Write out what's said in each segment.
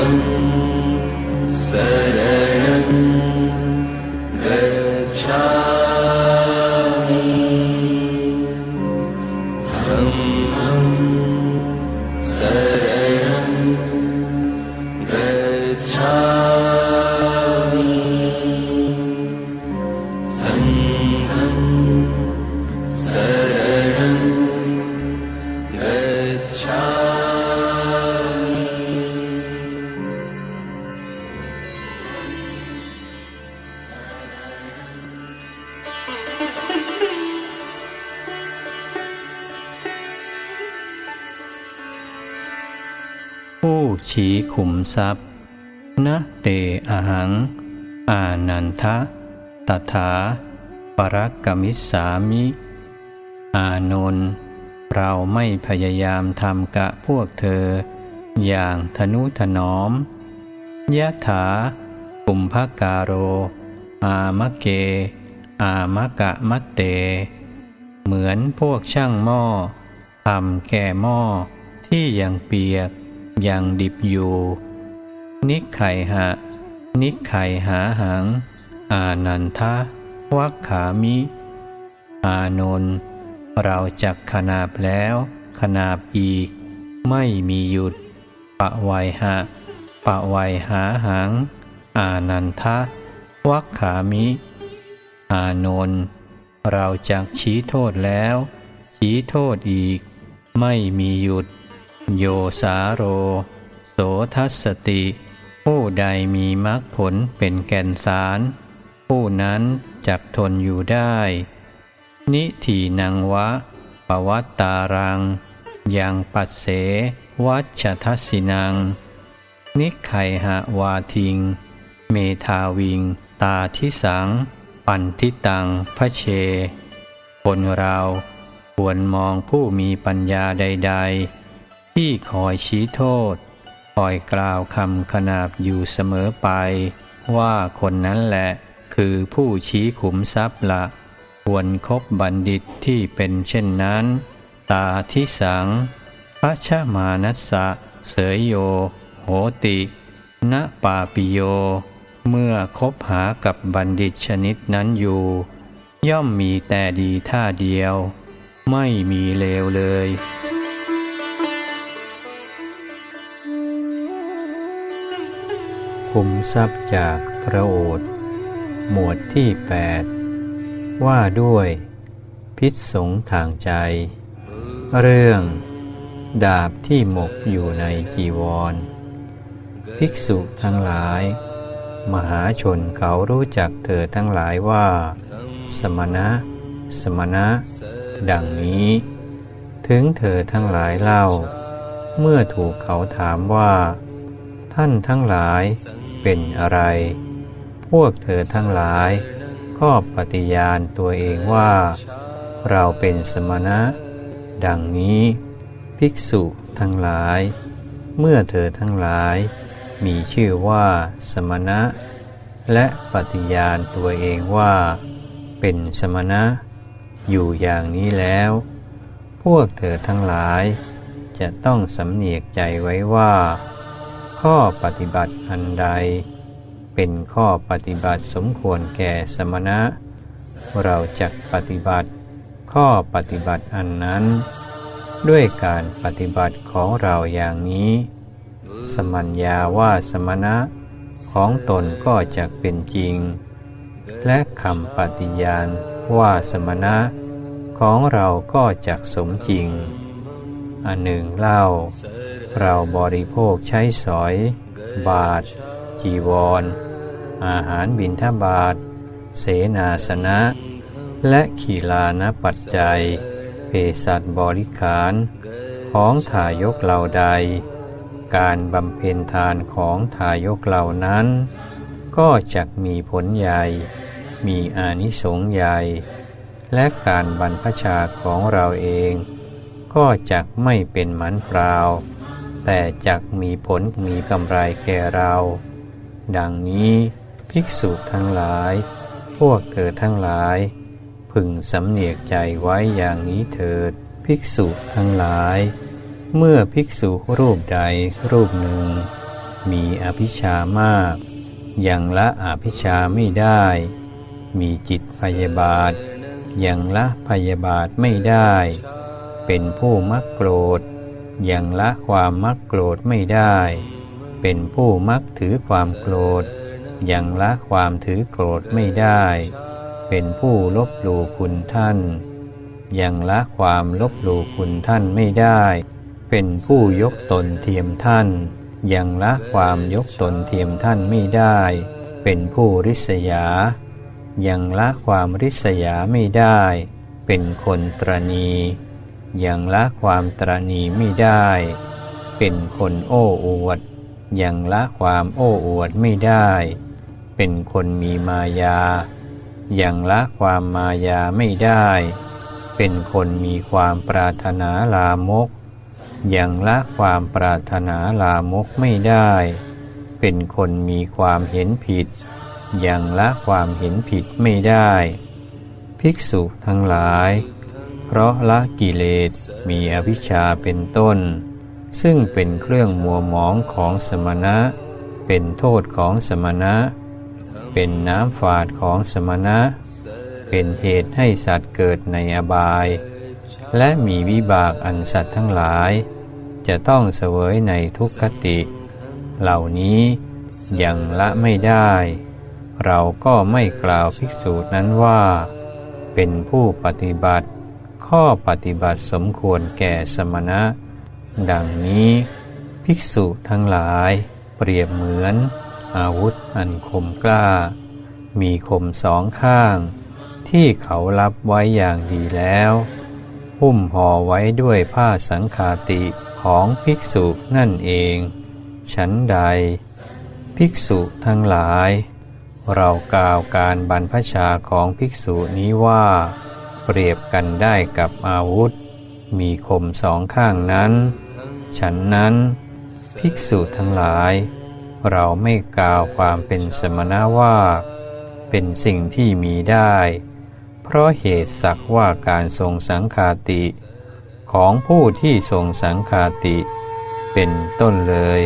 शरणं गच्छामि धम्मं शरणं गच्छामि संघं शरणं गच्छामि ผู้ชี้ขุมทรัพย์นะเตอหังอานันทะตถาปรักกมิสสามิอานนท์เราไม่พยายามทำกะพวกเธออย่างทนุถนอมยะถาปุมภการโรอามะเกอามะกะมัตเตเหมือนพวกช่างหม้อทำแก่หม้อที่ยังเปียกยังดิบอยู่นิไขหะนิไขหาหังอานันทะวัคขามิอานนท์เราจักขนาบแล้วขนาบอีกไม่มีหยุดปะไวหะปะไวหาหังอานันทะวัคขามิอานนท์เราจักชี้โทษแล้วชี้โทษอีกไม่มีหยุดโยสาโรโสทัสสติผู้ใดมีมรรคผลเป็นแก่นสารผู้นั้นจักทนอยู่ได้นิถีนังวะปวัตตารังยังปัสเสวัชทัสสินังนิไขหะวาทิงเมธาวิงตาทิสังปันทิตังพระเชคนเราควรมองผู้มีปัญญาใดๆที่คอยชี้โทษคอยกล่าวคำขนาบอยู่เสมอไปว่าคนนั้นแหละคือผู้ชี้ขุมทรัพย์ละควรคบบัณฑิตที่เป็นเช่นนั้นตาทิสังพัชมานัสสะเสยโยโหติณปาปิโยเมื่อคบหากับบัณฑิตชนิดนั้นอยู่ย่อมมีแต่ดีท่าเดียวไม่มีเลวเลยขุมทรัพย์จากพระโอษฐ์หมวดที่ 8ว่าด้วยพิษสงทางใจเรื่องดาบที่หมกอยู่ในจีวรภิกษุทั้งหลายมหาชนเขารู้จักเธอทั้งหลายว่าสมณะสมณะดังนี้ถึงเธอทั้งหลายเล่าเมื่อถูกเขาถามว่าท่านทั้งหลายเป็นอะไรพวกเธอทั้งหลายก็ปฏิญาณตัวเองว่าเราเป็นสมณะดังนี้ภิกษุทั้งหลายเมื่อเธอทั้งหลายมีชื่อว่าสมณะและปฏิญาณตัวเองว่าเป็นสมณะอยู่อย่างนี้แล้วพวกเธอทั้งหลายจะต้องสำเนียกใจไว้ว่าข้อปฏิบัติอันใดเป็นข้อปฏิบัติสมควรแก่สมณะเราจักปฏิบัติข้อปฏิบัติอันนั้นด้วยการปฏิบัติของเราอย่างนี้สมัญญาว่าสมณะของตนก็จักเป็นจริงและคำปฏิญาณว่าสมณะของเราก็จักสมจริงอันหนึ่งเล่าเราบริโภคใช้สอยบาทจีวรอาหารบิณฑบาตเสนาสนะและขีลานปัจจัยเภสัชบริขารของทายกเหล่าใดการบำเพ็ญทานของทายกเหล่านั้นก็จักมีผลใหญ่มีอานิสงส์ใหญ่และการบรรพชาของเราเองก็จักไม่เป็นหมันเปล่าแต่จักมีผลมีกำไรแก่เราดังนี้ภิกษุทั้งหลายพวกเธอทั้งหลายพึงสำเนียกใจไว้อย่างนี้เถิดภิกษุทั้งหลายเมื่อภิกษุรูปใดรูปหนึ่งมีอภิชามากยังละอภิชาไม่ได้มีจิตพยาบาทยังละพยาบาทไม่ได้เป็นผู้มักโกรธยังละความมักโกรธไม่ได้เป็นผู้มักถือความโกรธยังละความถือโกรธไม่ได้เป็นผู้ลบหลู่คุณท่านยังละความลบหลู่คุณท่านไม่ได้เป็นผู้ยกตนเทียมท่านยังละความยกตนเทียมท่านไม่ได้เป็นผู้ริษยายังละความริษยาไม่ได้เป็นคนตรณียังละความตรณีไม่ได้เป็นคนโอ้อวดยังละความโอ้อวดไม่ได้เป็นคนมีมายายังละความมายาไม่ได้เป็นคนมีความปรารถนาลามกยังละความปรารถนาลามกไม่ได้เป็นคนมีความเห็นผิดยังละความเห็นผิดไม่ได้ภิกษุทั้งหลายเพราะละกิเลสมีอวิชชาเป็นต้นซึ่งเป็นเครื่องมัวหมองของสมณะเป็นโทษของสมณะเป็นน้ำฝาดของสมณะเป็นเหตุให้สัตว์เกิดในอบายและมีวิบากอันสัตว์ทั้งหลายจะต้องเสวยในทุกขติ เหล่านี้ยังละไม่ได้เราก็ไม่กล่าวภิกษุนั้นว่าเป็นผู้ปฏิบัติข้อปฏิบัติสมควรแก่สมณะดังนี้ภิกษุทั้งหลายเปรียบเหมือนอาวุธอันคมกล้ามีคมสองข้างที่เขารับไว้อย่างดีแล้วหุ้มห่อไว้ด้วยผ้าสังฆาติของภิกษุนั่นเองฉันใดภิกษุทั้งหลายเรากล่าวการบรรพชาของภิกษุนี้ว่าเปรียบกันได้กับอาวุธมีคมสองข้างนั้นฉันนั้นภิกษุทั้งหลายเราไม่กล่าวความเป็นสมณะว่าเป็นสิ่งที่มีได้เพราะเหตุสักว่าการทรงสังฆาติของผู้ที่ทรงสังฆาติเป็นต้นเลย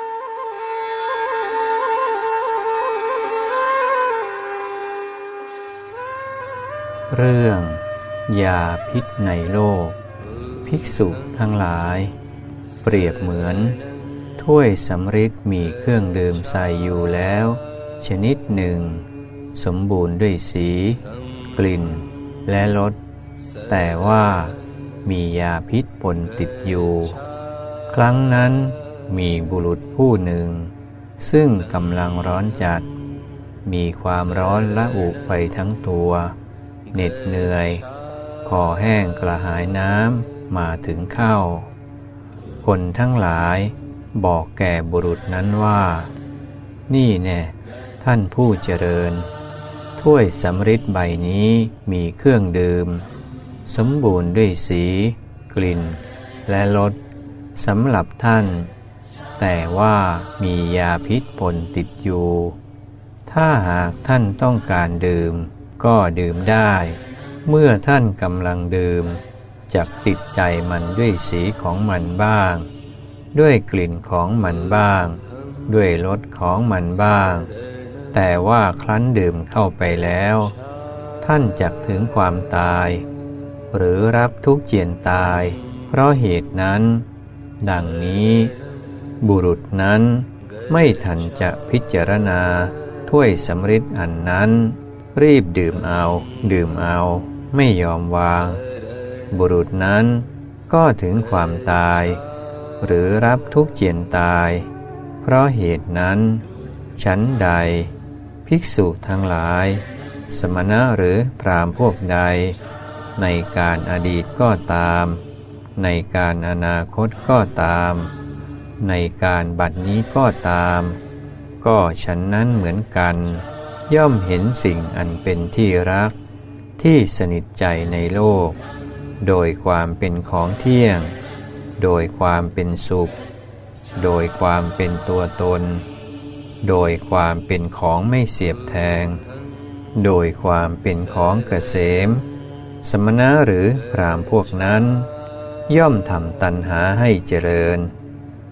เรื่องยาพิษในโลกภิกษุทั้งหลายเปรียบเหมือนถ้วยสำริดมีเครื่องดื่มใส่อยู่แล้วชนิดหนึ่งสมบูรณ์ด้วยสีกลิ่นและรสแต่ว่ามียาพิษปนติดอยู่ครั้งนั้นมีบุรุษผู้หนึ่งซึ่งกำลังร้อนจัดมีความร้อนระอุไปทั้งตัวเหน็ดเหนื่อยคอแห้งกระหายน้ำมาถึงเข้าคนทั้งหลายบอกแก่บุรุษนั้นว่านี่แน่ท่านผู้เจริญถ้วยสำริดใบนี้มีเครื่องดื่มสมบูรณ์ด้วยสีกลิ่นและรสสำหรับท่านแต่ว่ามียาพิษปนติดอยู่ถ้าหากท่านต้องการดื่มก็ดื่มได้เมื่อท่านกำลังดื่มจักติดใจมันด้วยสีของมันบ้างด้วยกลิ่นของมันบ้างด้วยรสของมันบ้างแต่ว่าครั้นดื่มเข้าไปแล้วท่านจักถึงความตายหรือรับทุกข์เจียนตายเพราะเหตุนั้นดังนี้บุรุษนั้นไม่ทันจะพิจารณาถ้วยสำริดอันนั้นรีบดื่มเอาไม่ยอมวางบุรุษนั้นก็ถึงความตายหรือรับทุกข์เจียนตายเพราะเหตุนั้นฉันใดภิกษุทั้งหลายสมณะหรือพราหมณ์พวกใดในการอดีตก็ตามในการอนาคตก็ตามในการบัดนี้ก็ตามก็ฉันนั้นเหมือนกันย่อมเห็นสิ่งอันเป็นที่รักที่สนิทใจในโลกโดยความเป็นของเที่ยงโดยความเป็นสุขโดยความเป็นตัวตนโดยความเป็นของไม่เสียบแทงโดยความเป็นของเกษมสมณะหรือพราหมณ์พวกนั้นย่อมทำตัณหาให้เจริญ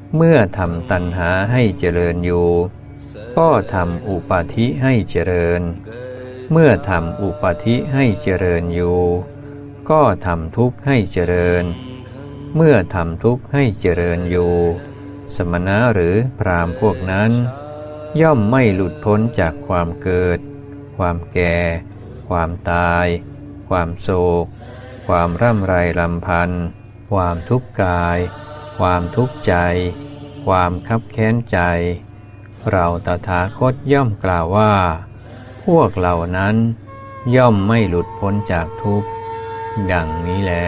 เมื่อทำตัณหาให้เจริญอยู่ก็ทำอุปาทิให้เจริญเมื่อทำอุปาทิให้เจริญอยู่ก็ทำทุกข์ให้เจริญเมื่อทำทุกข์ให้เจริญอยู่สมณะหรือพราหมณ์พวกนั้นย่อมไม่หลุดพ้นจากความเกิดความแก่ความตายความโศกความร่ำไรรำพันความทุกข์กายความทุกข์ใจความคับแค้นใจเราตถาคตย่อมกล่าวว่าพวกเหล่านั้นย่อมไม่หลุดพ้นจากทุกข์ดังนี้แล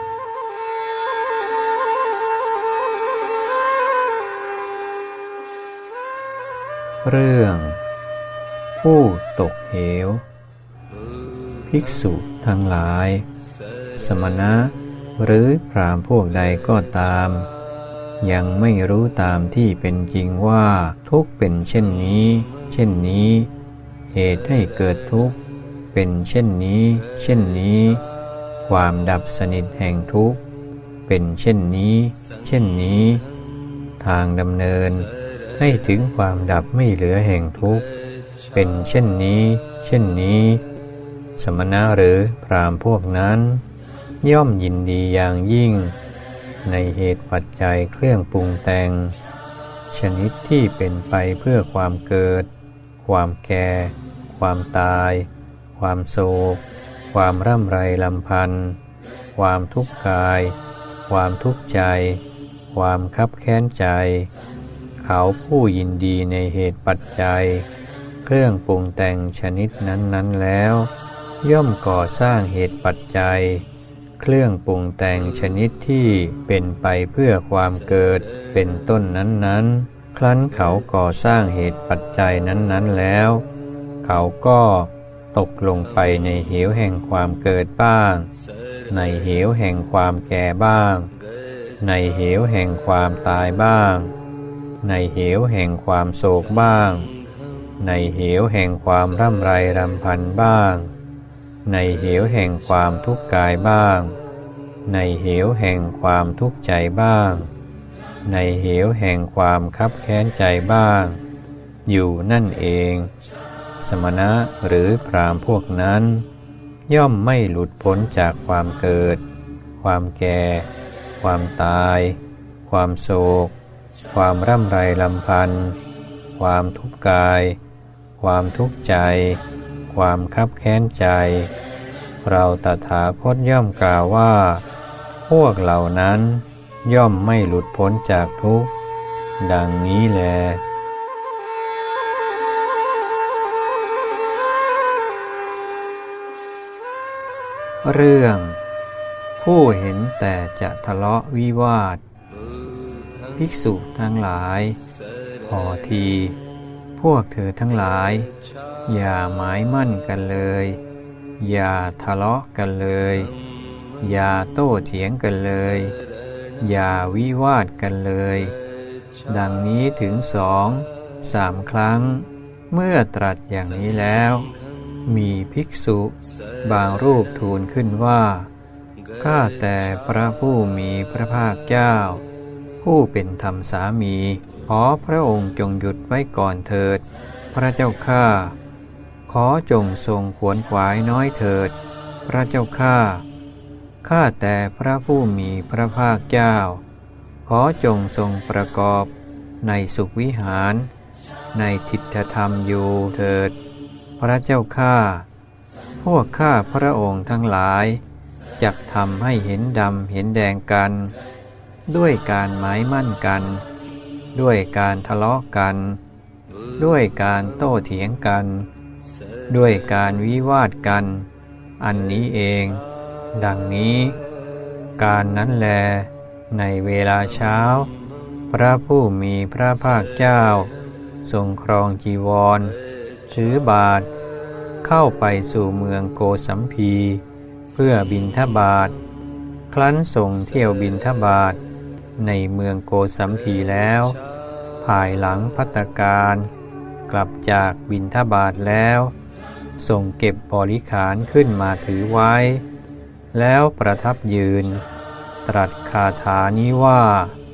เรื่องผู้ตกเหวภิกษุทั้งหลายสมณะหรือพราหมณ์พวกใดก็ตามยังไม่รู้ตามที่เป็นจริงว่าทุกข์เป็นเช่นนี้เช่นนี้เหตุให้เกิดทุกข์เป็นเช่นนี้เช่นนี้ความดับสนิทแห่งทุกข์เป็นเช่นนี้เช่นนี้ทางดำเนินให้ถึงความดับไม่เหลือแห่งทุกข์เป็นเช่นนี้เช่นนี้สมณะหรือพราหมณ์พวกนั้นย่อมยินดีอย่างยิ่งในเหตุปัจจัยเครื่องปรุงแต่งชนิดที่เป็นไปเพื่อความเกิดความแก่ความตายความโศกความร่ำไรรำพันความทุกข์กายความทุกข์ใจความคับแค้นใจเขาผู้ยินดีในเหตุปัจจัยเครื่องปรุงแต่งชนิดนั้นๆแล้วย่อมก่อสร้างเหตุปัจจัยเครื่องปรุงแต่งชนิดที่เป็นไปเพื่อความเกิดเป็นต้นนั้นๆครั้นเขาก่อสร้างเหตุปัจจัยนั้นๆแล้วเขาก็ตกลงไปในเหวแห่งความเกิดบ้างในเหวแห่งความแก่บ้างในเหวแห่งความตายบ้างในเหวแห่งความโศกบ้างในเหวแห่งความร่ำไรรำพันบ้างในเหวแห่งความทุกข์กายบ้างในเหวแห่งความทุกข์ใจบ้างในเหวแห่งความคับแค้นใจบ้างอยู่นั่นเองสมณะหรือพราหมณ์พวกนั้นย่อมไม่หลุดพ้นจากความเกิดความแก่ความตายความโศกความร่ำไรรำพันความทุกข์กายความทุกข์ใจความคับแค้นใจเราตถาคตย่อมกล่าวว่าพวกเหล่านั้นย่อมไม่หลุดพ้นจากทุกข์ดังนี้แลเรื่องผู้เห็นแต่จะทะเลาะวิวาทภิกษุทั้งหลายขอทีพวกเธอทั้งหลายอย่าหมายมั่นกันเลยอย่าทะเลาะกันเลยอย่าโต้เถียงกันเลยอย่าวิวาทกันเลยดังนี้ถึง2-3 ครั้งเมื่อตรัสอย่างนี้แล้วมีภิกษุบางรูปทูลขึ้นว่าข้าแต่พระผู้มีพระภาคเจ้าผู้เป็นธรรมสามีขอพระองค์จงหยุดไว้ก่อนเถิดพระเจ้าข้าขอจงทรงขวนขวายน้อยเถิดพระเจ้าข้าข้าแต่พระผู้มีพระภาคเจ้าขอจงทรงประกอบในสุขวิหารในทิฏฐธรรมอยู่เถิดพระเจ้าข้าพวกข้าพระองค์ทั้งหลายจักทำให้เห็นดำเห็นแดงกันด้วยการหมายมั่นกันด้วยการทะเลาะกันด้วยการโต้เถียงกันด้วยการวิวาทกันอันนี้เองดังนี้การนั้นแลในเวลาเช้าพระผู้มีพระภาคเจ้าทรงครองจีวรถือบาตรเข้าไปสู่เมืองโกสัมพีเพื่อบิณฑบาตครั้นทรงเที่ยวบิณฑบาตในเมืองโกสัมพีแล้วภายหลังภัตตาการกลับจากบิณฑบาตแล้วทรงเก็บบริขารขึ้นมาถือไว้แล้วประทับยืนตรัสคาถานี้ว่าข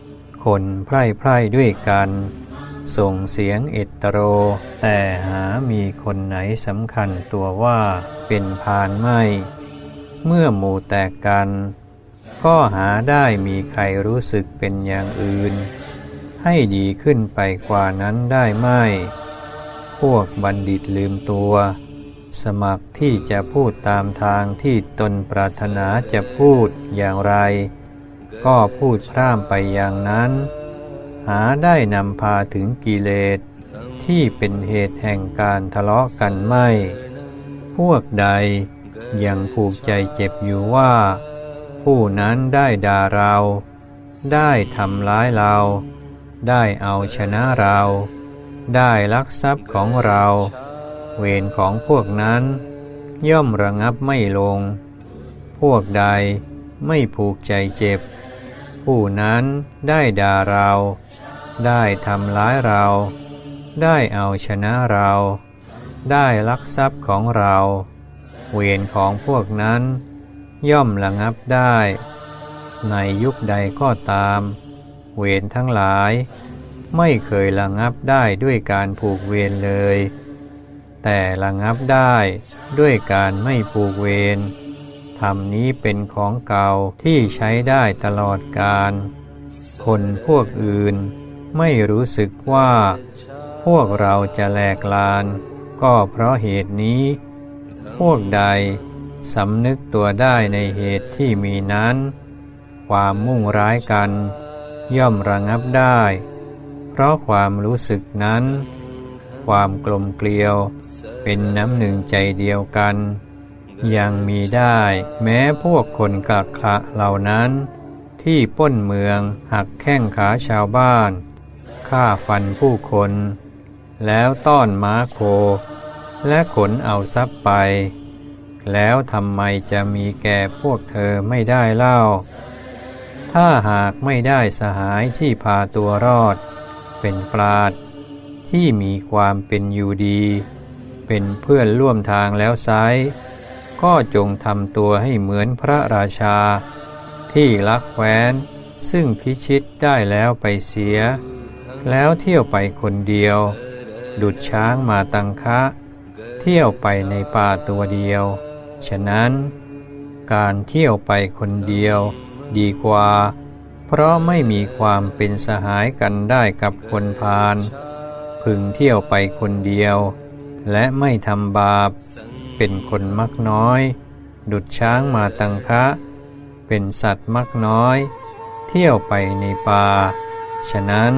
คนไพร่ด้วยกันส่งเสียงเอตโรแต่หามีคนไหนสำคัญตัวว่าเป็นพาลไม่เมื่อหมู่แตกกันก็หาได้มีใครรู้สึกเป็นอย่างอื่นให้ดีขึ้นไปกว่านั้นได้ไม่พวกบัณฑิตลืมตัวสมัครที่จะพูดตามทางที่ตนปรารถนาจะพูดอย่างไรก็พูดพร่ำไปอย่างนั้นหาได้นำพาถึงกิเลสที่เป็นเหตุแห่งการทะเลาะกันไม่พวกใดยังผูกใจเจ็บอยู่ว่าผู้นั้นได้ด่าเราได้ทำร้ายเราได้เอาชนะเราได้ลักทรัพย์ของเราเวรของพวกนั้นย่อมระงับไม่ลงพวกใดไม่ผูกใจเจ็บผู้นั้นได้ด่าเราได้ทำร้ายเราได้เอาชนะเราได้ลักทรัพย์ของเราเวรของพวกนั้นย่อมระงับได้ในยุคใดก็ตามเวรทั้งหลายไม่เคยระงับได้ด้วยการผูกเวรเลยแต่ระงับได้ด้วยการไม่ผูกเวรธรรมนี้เป็นของเก่าที่ใช้ได้ตลอดกาลคนพวกอื่นไม่รู้สึกว่าพวกเราจะแหลกลานก็เพราะเหตุนี้พวกใดสำนึกตัวได้ในเหตุที่มีนั้นความมุ่งร้ายกันย่อมระงับได้เพราะความรู้สึกนั้นความกลมเกลียวเป็นน้ำหนึ่งใจเดียวกันยังมีได้แม้พวกคนกักขะเหล่านั้นที่ปล้นเมืองหักแข้งขาชาวบ้านฆ่าฟันผู้คนแล้วต้อนม้าโคและขนเอาทรัพย์ไปแล้วทำไมจะมีแก่พวกเธอไม่ได้เล่าถ้าหากไม่ได้สหายที่พาตัวรอดเป็นปราชญ์ที่มีความเป็นอยู่ดีเป็นเพื่อนร่วมทางแล้วไซร้ก็จงทำตัวให้เหมือนพระราชาที่ลักแคว้นซึ่งพิชิตได้แล้วไปเสียแล้วเที่ยวไปคนเดียวดุจช้างมาตังคะเที่ยวไปในป่าตัวเดียวฉะนั้นการเที่ยวไปคนเดียวดีกว่าเพราะไม่มีความเป็นสหายกันได้กับคนพาลพึงเที่ยวไปคนเดียวและไม่ทำบาปเป็นคนมักน้อยดุจช้างมาตังคะเป็นสัตว์มักน้อยเที่ยวไปในป่าฉะนั้น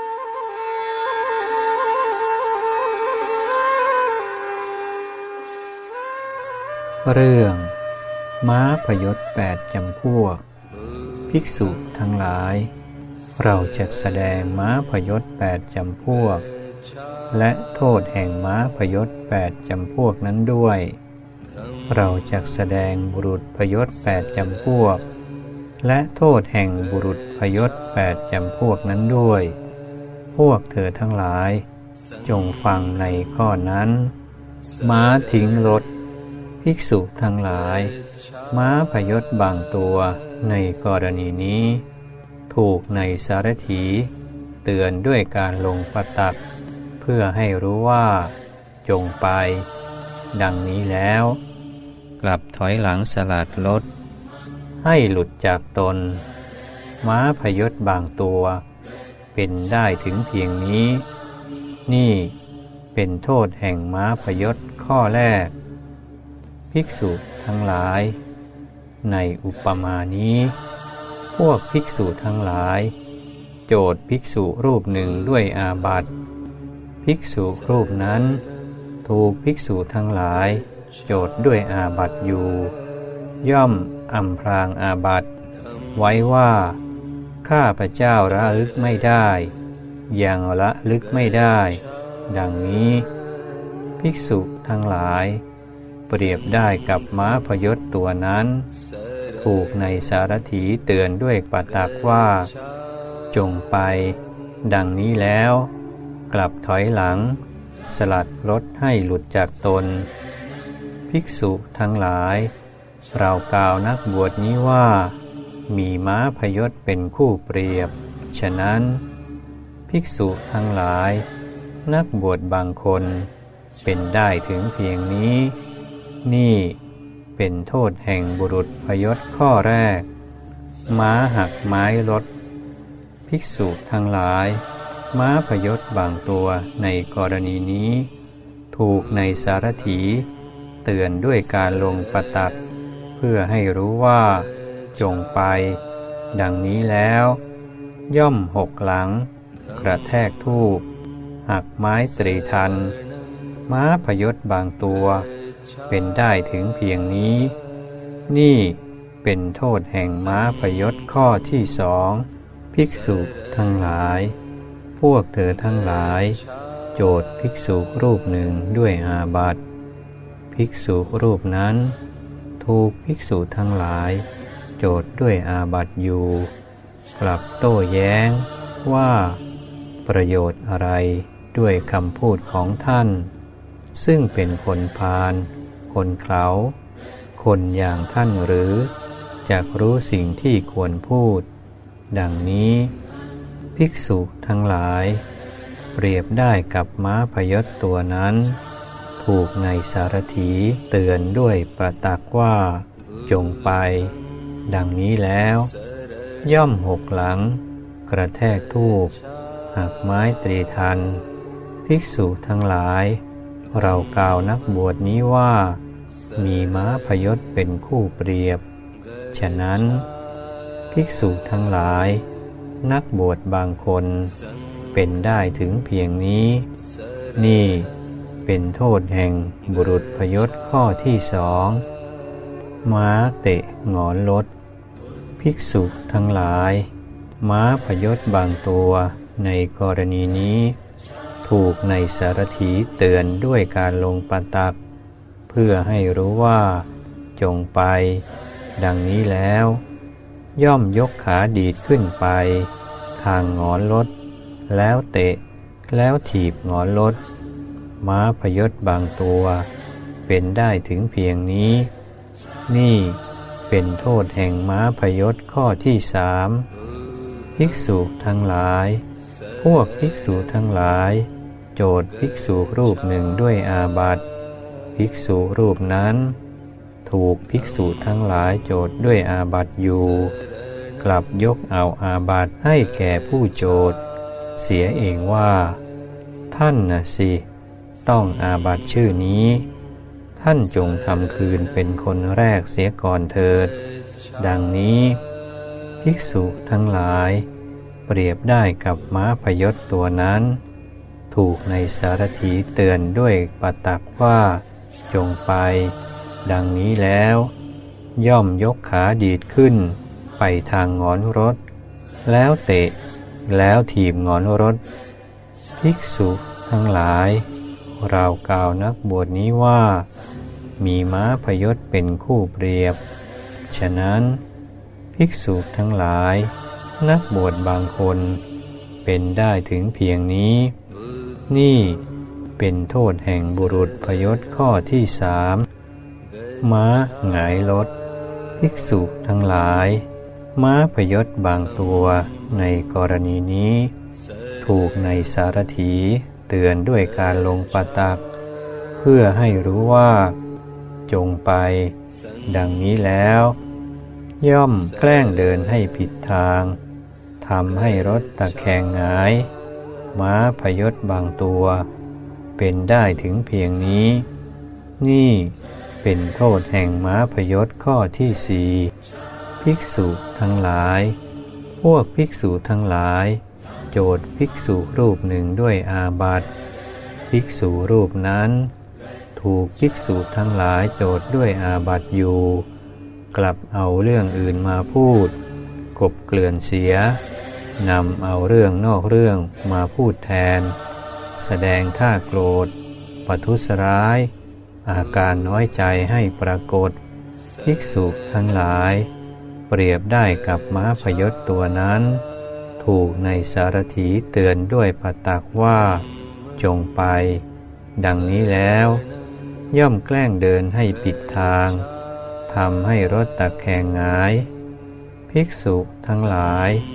เรื่องม้าพยศ8จำพวกภิกษุทั้งหลายเราจะแสดงม้าพยศ8จำพวกและโทษแห่งม้าพยศ8จำพวกนั้นด้วยเราจะแสดงบุรุษพยศ8จำพวกและโทษแห่งบุรุษพยศ8จำพวกนั้นด้วยพวกเธอทั้งหลายจงฟังในข้อนั้นม้าทิ้งรถภิกษุทั้งหลายม้าพยศบางตัวในกรณีนี้ถูกในสารถีเตือนด้วยการลงประตักเพื่อให้รู้ว่าจงไปดังนี้แล้วกลับถอยหลังสลัดรถให้หลุดจากตนม้าพยศบางตัวเป็นได้ถึงเพียงนี้นี่เป็นโทษแห่งม้าพยศข้อแรกภิกษุทั้งหลายในอุปมานี้พวกภิกษุทั้งหลายโจทย์ภิกษุรูปหนึ่งด้วยอาบัติภิกษุรูปนั้นถูกภิกษุทั้งหลายโจทย์ด้วยอาบัติอยู่ย่อมอำพรางอาบัติไว้ว่าข้าพเจ้าระลึกไม่ได้ยังละลึกไม่ได้ดังนี้ภิกษุทั้งหลายเปรียบได้กับม้าพยศตัวนั้นถูกในสารถีเตือนด้วยประตักว่าจงไปดังนี้แล้วกลับถอยหลังสลัดรถให้หลุดจากตนภิกษุทั้งหลายเรากล่าวนักบวชนี้ว่ามีม้าพยศเป็นคู่เปรียบฉะนั้นภิกษุทั้งหลายนักบวชบางคนเป็นได้ถึงเพียงนี้นี่เป็นโทษแห่งบุรุษพยศข้อแรกม้าหักไม้รถภิกษุทั้งหลายม้าพยศบางตัวในกรณีนี้ถูกในสารถีเตือนด้วยการลงประตัดเพื่อให้รู้ว่าจงไปดังนี้แล้วย่อมหกหลังกระแทกธูปหักไม้ตรีทันม้าพยศบางตัวเป็นได้ถึงเพียงนี้นี่เป็นโทษแห่งม้าพยศข้อที่สองภิกษุทั้งหลายพวกเธอทั้งหลายโจทย์ภิกษุรูปหนึ่งด้วยอาบัติภิกษุรูปนั้นถูกภิกษุทั้งหลายโจทย์ด้วยอาบัติอยู่กลับโต้แย้งว่าประโยชน์อะไรด้วยคำพูดของท่านซึ่งเป็นคนพาลคนเขลาคนอย่างท่านหรือจักรู้สิ่งที่ควรพูดดังนี้ภิกษุทั้งหลายเปรียบได้กับม้าพยศตัวนั้นถูกในสารถีเตือนด้วยประตักว่าจงไปดังนี้แล้วย่อมหกหลังกระแทกธูปหักไม้ตรีทันภิกษุทั้งหลายเรากล่าวนักบวชนี้ว่ามีม้าพยศเป็นคู่เปรียบฉะนั้นภิกษุทั้งหลายนักบวชบางคนเป็นได้ถึงเพียงนี้นี่เป็นโทษแห่งบุรุษพยศข้อที่สองม้าเตะหงอนรถภิกษุทั้งหลายม้าพยศบางตัวในกรณีนี้ถูกในสารถีเตือนด้วยการลงประตักเพื่อให้รู้ว่าจงไปดังนี้แล้วย่อมยกขาดีดขึ้นไปทางหงอนรถแล้วเตะแล้วถีบหงอนรถม้าพยศบางตัวเป็นได้ถึงเพียงนี้นี่เป็นโทษแห่งม้าพยศข้อที่สามภิกษุทั้งหลายพวกภิกษุทั้งหลายโจทย์ภิกษุรูปหนึ่งด้วยอาบัติภิกษุรูปนั้นถูกภิกษุทั้งหลายโจทย์ด้วยอาบัติอยู่กลับยกเอาอาบัติให้แก่ผู้โจทย์เสียเองว่าท่านน่ะสิต้องอาบัติชื่อนี้ท่านจงทำคืนเป็นคนแรกเสียก่อนเถิดดังนี้ภิกษุทั้งหลายเปรียบได้กับม้าพยศตัวนั้นถูกในสารถีเตือนด้วยประตักว่าจงไปดังนี้แล้วย่อมยกขาดีดขึ้นไปทางหงอนรถแล้วเตะแล้วถีบหงอนรถภิกษุทั้งหลายเรากล่าวนักบวชนี้ว่ามีม้าพยศเป็นคู่เปรียบฉะนั้นภิกษุทั้งหลายนักบวชบางคนเป็นได้ถึงเพียงนี้นี่เป็นโทษแห่งบุรุษพยศข้อที่สามม้าหงายรถภิกษุทั้งหลายม้าพยศบางตัวในกรณีนี้ถูกในสารถีเตือนด้วยการลงประตักเพื่อให้รู้ว่าจงไปดังนี้แล้วย่อมแกล้งเดินให้ผิดทางทำให้รถตะแคงหงายม้าพยศบางตัวเป็นได้ถึงเพียงนี้นี่เป็นโทษแห่งม้าพยศข้อที่สี่ภิกษุทั้งหลายพวกภิกษุทั้งหลายโจทย์ภิกษุรูปหนึ่งด้วยอาบัติภิกษุรูปนั้นถูกภิกษุทั้งหลายโจทย์ด้วยอาบัติอยู่กลับเอาเรื่องอื่นมาพูดกบเกลื่อนเสียนำเอาเรื่องนอกเรื่องมาพูดแทนแสดงท่าโกรธประทุษร้ายอาการน้อยใจให้ปรากฏภิกษุทั้งหลายเปรียบได้กับม้าพยศตัวนั้นถูกในสารถีเตือนด้วยประตักว่าจงไปดังนี้แล้วย่อมแกล้งเดินให้ผิดทางทำให้รถตะแคงหงายภิกษุทั้งหลาย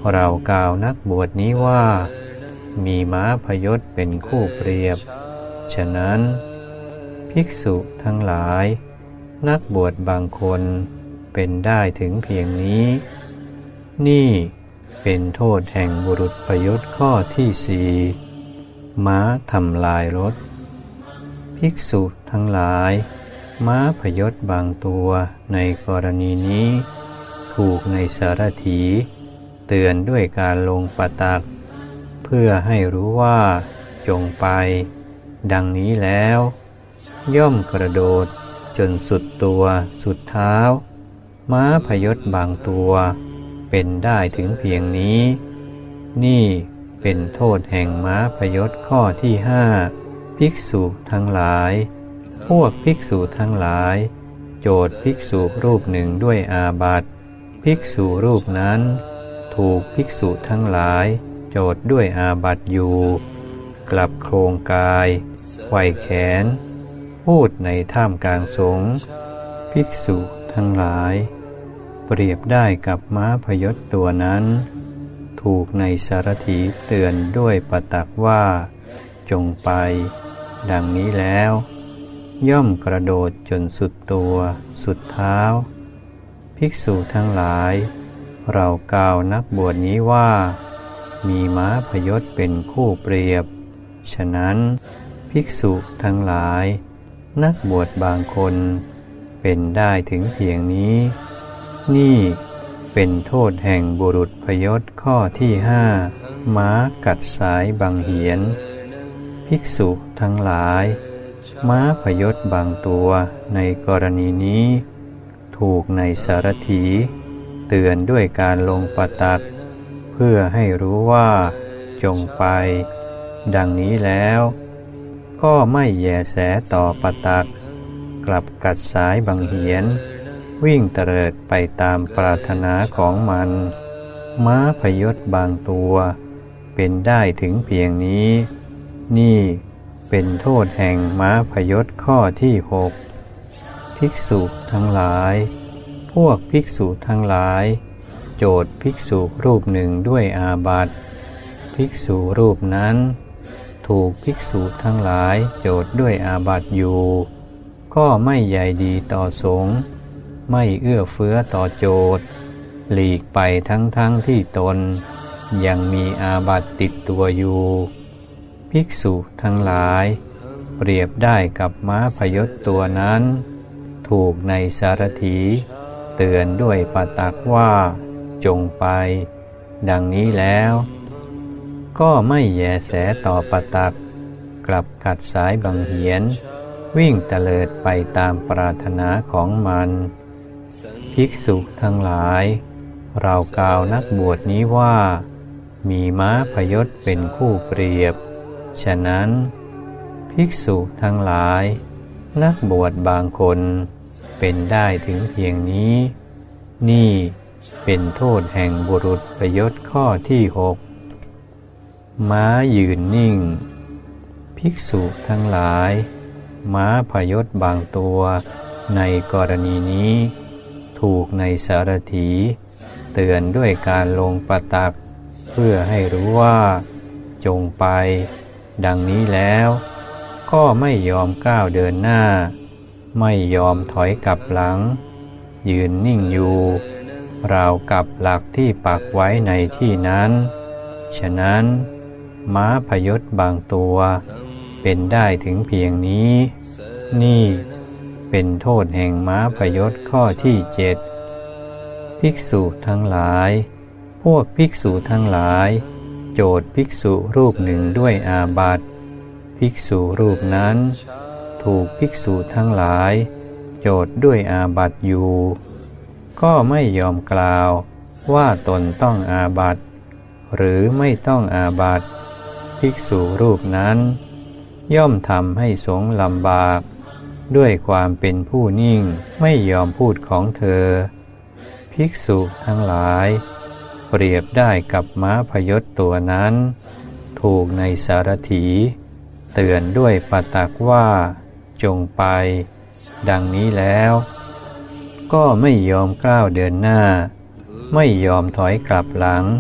เรากล่าวนักบวชนี้ว่ามีม้าพยศเป็นคู่เปรียบฉะนั้นภิกษุทั้งหลายนักบวชบางคนเป็นได้ถึงเพียงนี้นี่เป็นโทษแห่งบุรุษพยศข้อที่สี่ม้าทำลายรถภิกษุทั้งหลายม้าพยศบางตัวในกรณีนี้ถูกในสารถีเตือนด้วยการลงปตักเพื่อให้รู้ว่าจงไปดังนี้แล้วย่อมกระโดดจนสุดตัวสุดเท้าม้าพยศบางตัวเป็นได้ถึงเพียงนี้นี่เป็นโทษแห่งม้าพยศข้อที่ห้าภิกษุทั้งหลายพวกภิกษุทั้งหลายโจทย์ภิกษุรูปหนึ่งด้วยอาบัติภิกษุรูปนั้นถูกภิกษุทั้งหลายโจทย์ด้วยอาบัติอยู่กลับโครงกายไขว่แขนพูดในท่ามกลางสงฆ์ภิกษุทั้งหลายเปรียบได้กับม้าพยศตัวนั้นถูกในสารถีเตือนด้วยปตักว่าจงไปดังนี้แล้วย่อมกระโดดจนสุดตัวสุดเท้าภิกษุทั้งหลายเรากล่าวนักบวชนี้ว่ามีม้าพยศเป็นคู่เปรียบฉะนั้นภิกษุทั้งหลายนักบวชบางคนเป็นได้ถึงเพียงนี้นี่เป็นโทษแห่งบุรุษพยศข้อที่ห้าม้ากัดสายบังเหียนภิกษุทั้งหลายม้าพยศบางตัวในกรณีนี้ถูกในสารถีเตือนด้วยการลงปตักเพื่อให้รู้ว่าจงไปดังนี้แล้วก็ไม่แยแสต่อปตักกลับกัดสายบังเหียนวิ่งเตลิดไปตามปรารถนาของมันม้าพยศบางตัวเป็นได้ถึงเพียงนี้นี่เป็นโทษแห่งม้าพยศข้อที่หกภิกษุทั้งหลายพวกภิกษุทั้งหลายโจทย์ภิกษุรูปหนึ่งด้วยอาบัติภิกษุรูปนั้นถูกภิกษุทั้งหลายโจทย์ด้วยอาบัติอยู่ก็ไม่ใยดีต่อสงฆ์ไม่เอื้อเฟื้อต่อโจทย์หลีกไปทั้งที่ตนยังมีอาบัติติดตัวอยู่ภิกษุทั้งหลายเปรียบได้กับม้าพยศตัวนั้นถูกในสารถีเตือนด้วยปตักว่าจงไปดังนี้แล้วก็ไม่แยแสต่อปตักกลับกัดสายบังเหียนวิ่งเตลิดไปตามปรารถนาของมันภิกษุทั้งหลายเรากล่าวนักบวชนี้ว่ามีม้าพยศเป็นคู่เปรียบฉะนั้นภิกษุทั้งหลายนักบวชบางคนเป็นได้ถึงเพียงนี้นี่เป็นโทษแห่งบุรุษพยศข้อที่หกม้ายืนนิ่งภิกษุทั้งหลายม้าพยศบางตัวในกรณีนี้ถูกในสารถีเตือนด้วยการลงปตักเพื่อให้รู้ว่าจงไปดังนี้แล้วก็ไม่ยอมก้าวเดินหน้าไม่ยอมถอยกลับหลังยืนนิ่งอยู่ราวกับหลักที่ปักไว้ในที่นั้นฉะนั้นม้าพยศบางตัวเป็นได้ถึงเพียงนี้นี่เป็นโทษแห่งม้าพยศข้อที่เจ็ดภิกษุทั้งหลายพวกภิกษุทั้งหลายโจทย์ภิกษุรูปหนึ่งด้วยอาบัติภิกษุรูปนั้นถูกภิกษุทั้งหลายโจทย์ด้วยอาบัติอยู่ก็ไม่ยอมกล่าวว่าตนต้องอาบัติหรือไม่ต้องอาบัติภิกษุรูปนั้นย่อมทำให้สงฆ์ลำบากด้วยความเป็นผู้นิ่งไม่ยอมพูดของเธอภิกษุทั้งหลายเปรียบได้กับม้าพยศตัวนั้นถูกในสารถีเตือนด้วยปตักว่าจงไปดังนี้แล้วก็ไม่ยอมก้าวเดินหน้าไม่ยอมถอยกลับหลัง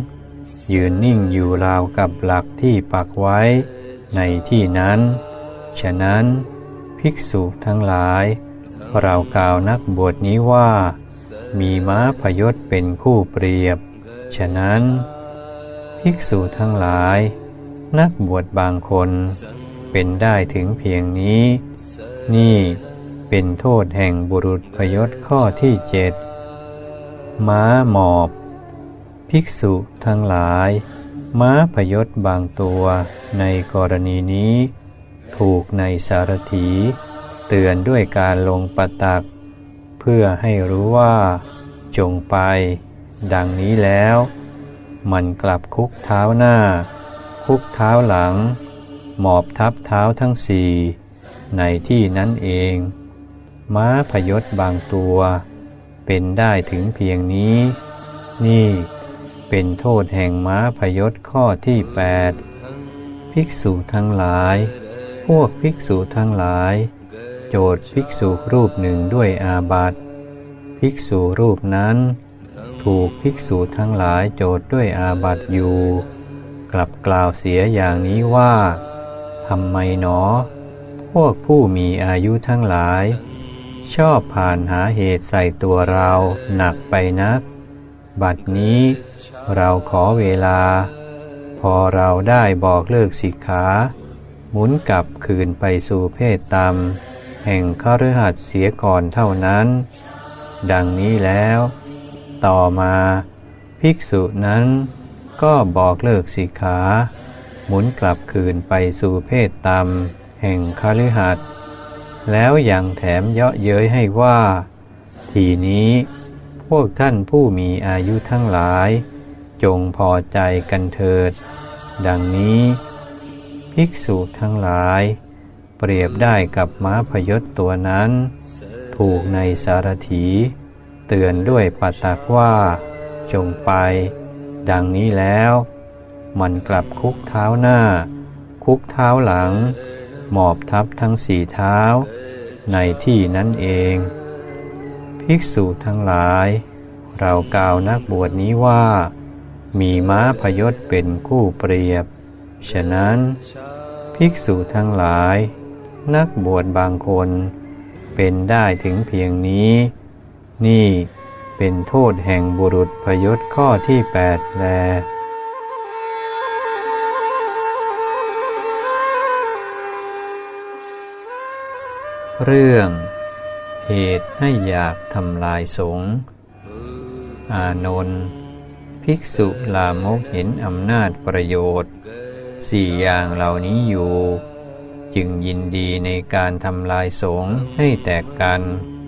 ยืนนิ่งอยู่ราวกับหลักที่ปักไว้ในที่นั้นฉะนั้นภิกษุทั้งหลายเรากล่าวนักบวชนี้ว่ามีม้าพยศเป็นคู่เปรียบฉะนั้นภิกษุทั้งหลายนักบวชบางคนเป็นได้ถึงเพียงนี้นี่เป็นโทษแห่งบุรุษพยศข้อที่7ม้าหมอบภิกษุทั้งหลายม้าพยศบางตัวในกรณีนี้ถูกในสารถีเตือนด้วยการลงปตักเพื่อให้รู้ว่าจงไปดังนี้แล้วมันกลับคุกเท้าหน้าคุกเท้าหลังหมอบทับเท้าทั้งสี่ในที่นั้นเองม้าพยศบางตัวเป็นได้ถึงเพียงนี้นี่เป็นโทษแห่งม้าพยศข้อที่8ภิกษุทั้งหลายพวกภิกษุทั้งหลายโจทย์ภิกษุรูปหนึ่งด้วยอาบัติภิกษุรูปนั้นถูกภิกษุทั้งหลายโจทย์ด้วยอาบัติอยู่กลับกล่าวเสียอย่างนี้ว่าทำไมหนอพวกผู้มีอายุทั้งหลายชอบผ่านหาเหตุใส่ตัวเราหนักไปนักบัดนี้เราขอเวลาพอเราได้บอกเลิกสิกขาหมุนกลับคืนไปสู่เพศต่ำแห่งคฤหัสถ์เสียก่อนเท่านั้นดังนี้แล้วต่อมาภิกษุนั้นก็บอกเลิกสิกขาหมุนกลับคืนไปสู่เพศต่ำแห่งคฤหัสถ์แล้วยังแถมเยาะเย้ยให้ว่าทีนี้พวกท่านผู้มีอายุทั้งหลายจงพอใจกันเถิดดังนี้ภิกษุทั้งหลายเปรียบได้กับม้าพยศตัวนั้นถูกในสารถีเตือนด้วยปตักว่าจงไปดังนี้แล้วมันกลับคุกเท้าหน้าคุกเท้าหลังหมอบทับทั้งสี่เท้าในที่นั้นเองภิกษุทั้งหลายเรากล่าวนักบวชนี้ว่ามีม้าพยศเป็นคู่เปรียบฉะนั้นภิกษุทั้งหลายนักบวชบางคนเป็นได้ถึงเพียงนี้นี่เป็นโทษแห่งบุรุษพยศข้อที่8แลเรื่องเหตุให้อยากทำลายสงฆ์อานนท์ภิกษุลามกเห็นอำนาจประโยชน์4อย่างเหล่านี้อยู่จึงยินดีในการทำลายสงฆ์ให้แตกกัน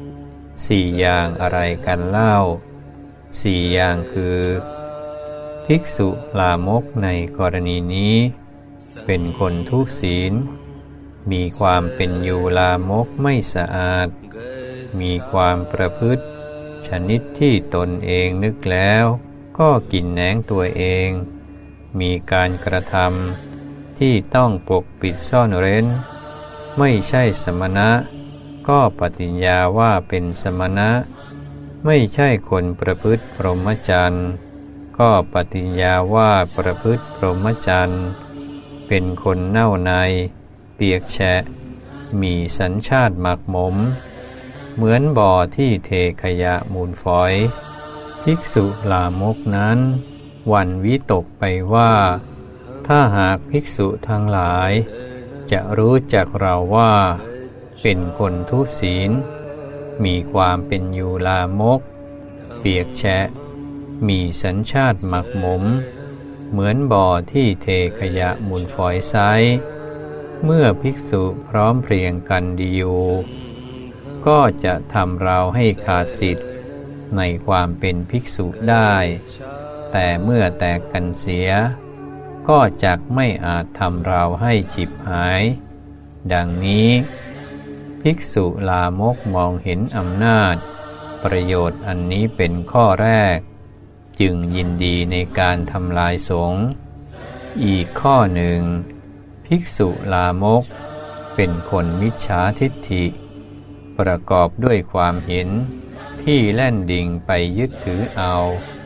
4อย่างอะไรกันเล่า4อย่างคือภิกษุลามกในกรณีนี้เป็นคนทุศีลมีความเป็นอยู่ลามกไม่สะอาดมีความประพฤติชนิดที่ตนเองนึกแล้วก็กินแหนงตัวเองมีการกระทำที่ต้องปกปิดซ่อนเร้นไม่ใช่สมณะก็ปฏิญญาว่าเป็นสมณะไม่ใช่คนประพฤติพรหมจรรย์ก็ปฏิญญาว่าประพฤติพรหมจรรย์เป็นคนเน่าในเปียกแฉะมีสัญชาติหมักหมมเหมือนบ่อที่เทขยะมูลฝอยภิกษุลามกนั้นหวั่นวิตกไปว่าถ้าหากภิกษุทั้งหลายจะรู้จักเราว่าเป็นคนทุศีลมีความเป็นอยู่ลามกเปียกแฉะมีสัญชาติหมักหมมเหมือนบ่อที่เทขยะมูลฝอยไซเมื่อภิกษุพร้อมเพรียงกันดีอยู่ก็จะทำเราให้ขาดสิทธิ์ในความเป็นภิกษุได้แต่เมื่อแตกกันเสียก็จักไม่อาจทำเราให้ฉิบหายดังนี้ภิกษุลามกมองเห็นอำนาจประโยชน์อันนี้เป็นข้อแรกจึงยินดีในการทำลายสงฆ์อีกข้อหนึ่งภิกษุลามกเป็นคนมิจฉาทิฏฐิประกอบด้วยความเห็นที่แล่นดิ่งไปยึดถือเอาท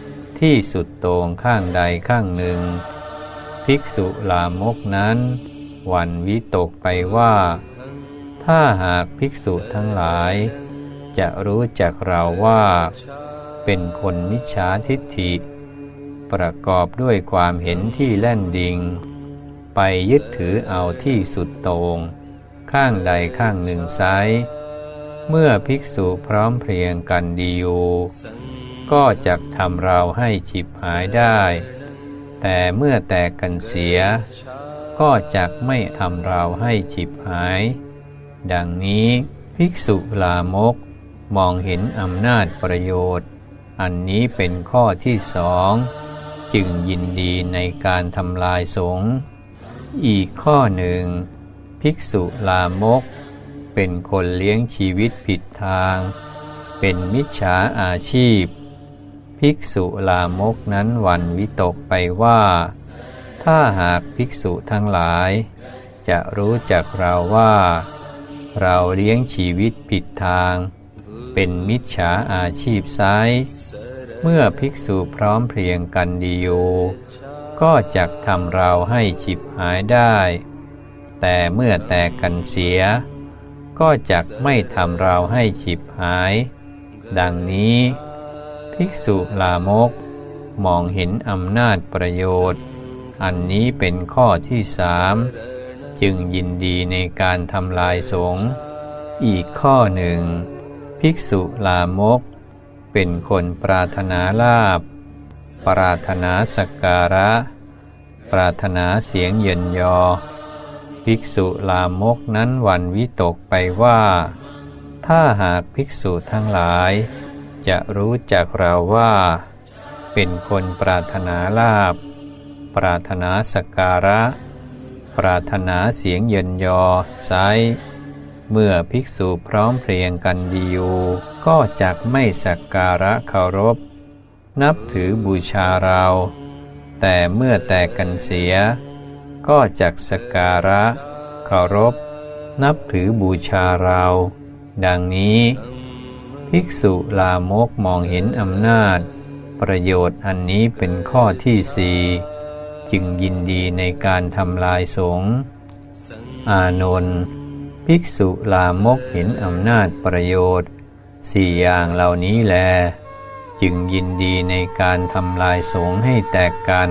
ที่สุดโต่งข้างใดข้างหนึ่งภิกษุลามกนั้นหวั่นวิตกไปว่าถ้าหากภิกษุทั้งหลายจะรู้จักเราว่าเป็นคนมิจฉาทิฏฐิประกอบด้วยความเห็นที่แล่นดิ่งไปยึดถือเอาที่สุดโต่งข้างใดข้างหนึ่งไซร้เมื่อภิกษุพร้อมเพรียงกันดีอยู่ก็จักทำเราให้ฉิบหายได้แต่เมื่อแตกกันเสียก็จักไม่ทำเราให้ฉิบหายดังนี้ภิกษุลามกมองเห็นอำนาจประโยชน์อันนี้เป็นข้อที่สองจึงยินดีในการทำลายสงฆ์อีกข้อหนึ่งภิกษุลามกเป็นคนเลี้ยงชีวิตผิดทางเป็นมิจฉาอาชีพภิกษุลามกนั้นหวั่นวิตกไปว่าถ้าหากภิกษุทั้งหลายจะรู้จักเราว่าเราเลี้ยงชีวิตผิดทางเป็นมิจฉาอาชีพไซร้เมื่อภิกษุพร้อมเพรียงกันดีอยู่ก็จักทำเราให้ฉิบหายได้แต่เมื่อแตกกันเสียก็จักไม่ทำเราให้ฉิบหายดังนี้ภิกษุลามกมองเห็นอำนาจประโยชน์อันนี้เป็นข้อที่สามจึงยินดีในการทำลายสงฆ์อีกข้อหนึ่งภิกษุลามกเป็นคนปรารถนาลาภปรารถนาสักการะปรารถนาเสียงเยินยอภิกษุลามกนั้นหวั่นวิตกไปว่าถ้าหากภิกษุทั้งหลายจะรู้จักเราว่าเป็นคนปรารถนาลาภปรารถนาสักการะปรารถนาเสียงเยินยอไซร้เมื่อภิกษุพร้อมเพรียงกันดีอยู่ก็จักไม่สักการะเคารพนับถือบูชาเราแต่เมื่อแตกกันเสียก็จักสักการะเคารพนับถือบูชาเราดังนี้ภิกษุลามกมองเห็นอำนาจประโยชน์อันนี้เป็นข้อที่สี่จึงยินดีในการทำลายสงฆ์อานนท์ภิกษุลามกเห็นอำนาจประโยชน์สี่อย่างเหล่านี้แลจึงยินดีในการทำลายสงฆ์ให้แตกกัน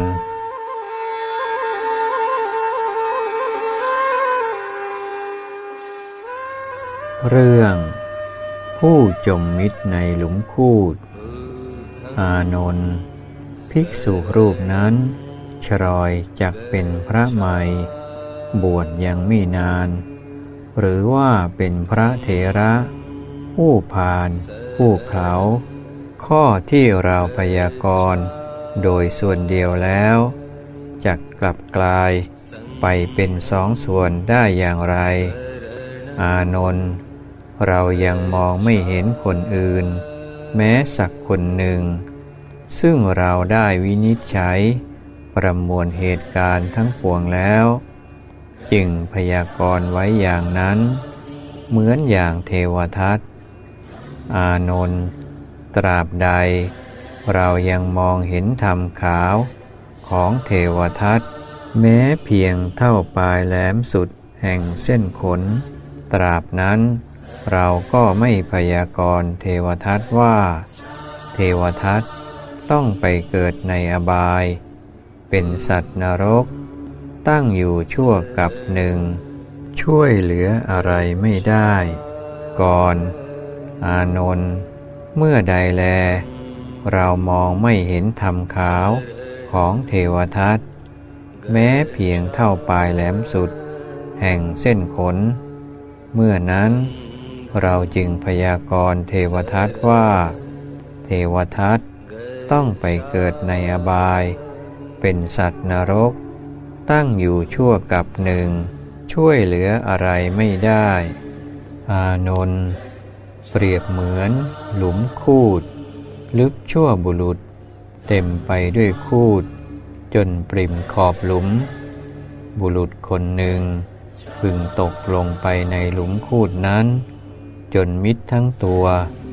เรื่องผู้จมมิตรในหลุมคูธอานนท์ภิกษุรูปนั้นชรอยจักเป็นพระใหม่บวชยังไม่นานหรือว่าเป็นพระเถระผู้ผ่านผู้เขาข้อที่เราพยากรณ์โดยส่วนเดียวแล้วจักกลับกลายไปเป็นสองส่วนได้อย่างไรอานนท์เรายังมองไม่เห็นคนอื่นแม้สักคนหนึ่งซึ่งเราได้วินิจฉัยประมวลเหตุการณ์ทั้งปวงแล้วจึงพยากรณ์ไว้อย่างนั้นเหมือนอย่างเทวทัตอานนท์ตราบใดเรายังมองเห็นธรรมขาวของเทวทัตแม้เพียงเท่าปลายแหลมสุดแห่งเส้นขนตราบนั้นเราก็ไม่พยากรณ์เทวทัตว่าเทวทัตต้องไปเกิดในอบายเป็นสัตว์นรกตั้งอยู่ชั่วกับหนึ่งช่วยเหลืออะไรไม่ได้ก่อนอานนท์เมื่อใดแลเรามองไม่เห็นธรรมขาวของเทวทัตแม้เพียงเท่าปลายแหลมสุดแห่งเส้นขนเมื่อนั้นเราจึงพยากรณ์เทวทัตว่าเทวทัตต้องไปเกิดในอบายเป็นสัตว์นรกตั้งอยู่ชั่วกับหนึ่งช่วยเหลืออะไรไม่ได้อานนท์เปรียบเหมือนหลุมคูธลึกชั่วบุรุษเต็มไปด้วยคูธจนปริ่มขอบหลุมบุรุษคนหนึ่งพึงตกลงไปในหลุมคูธนั้นจนมิดทั้งตัว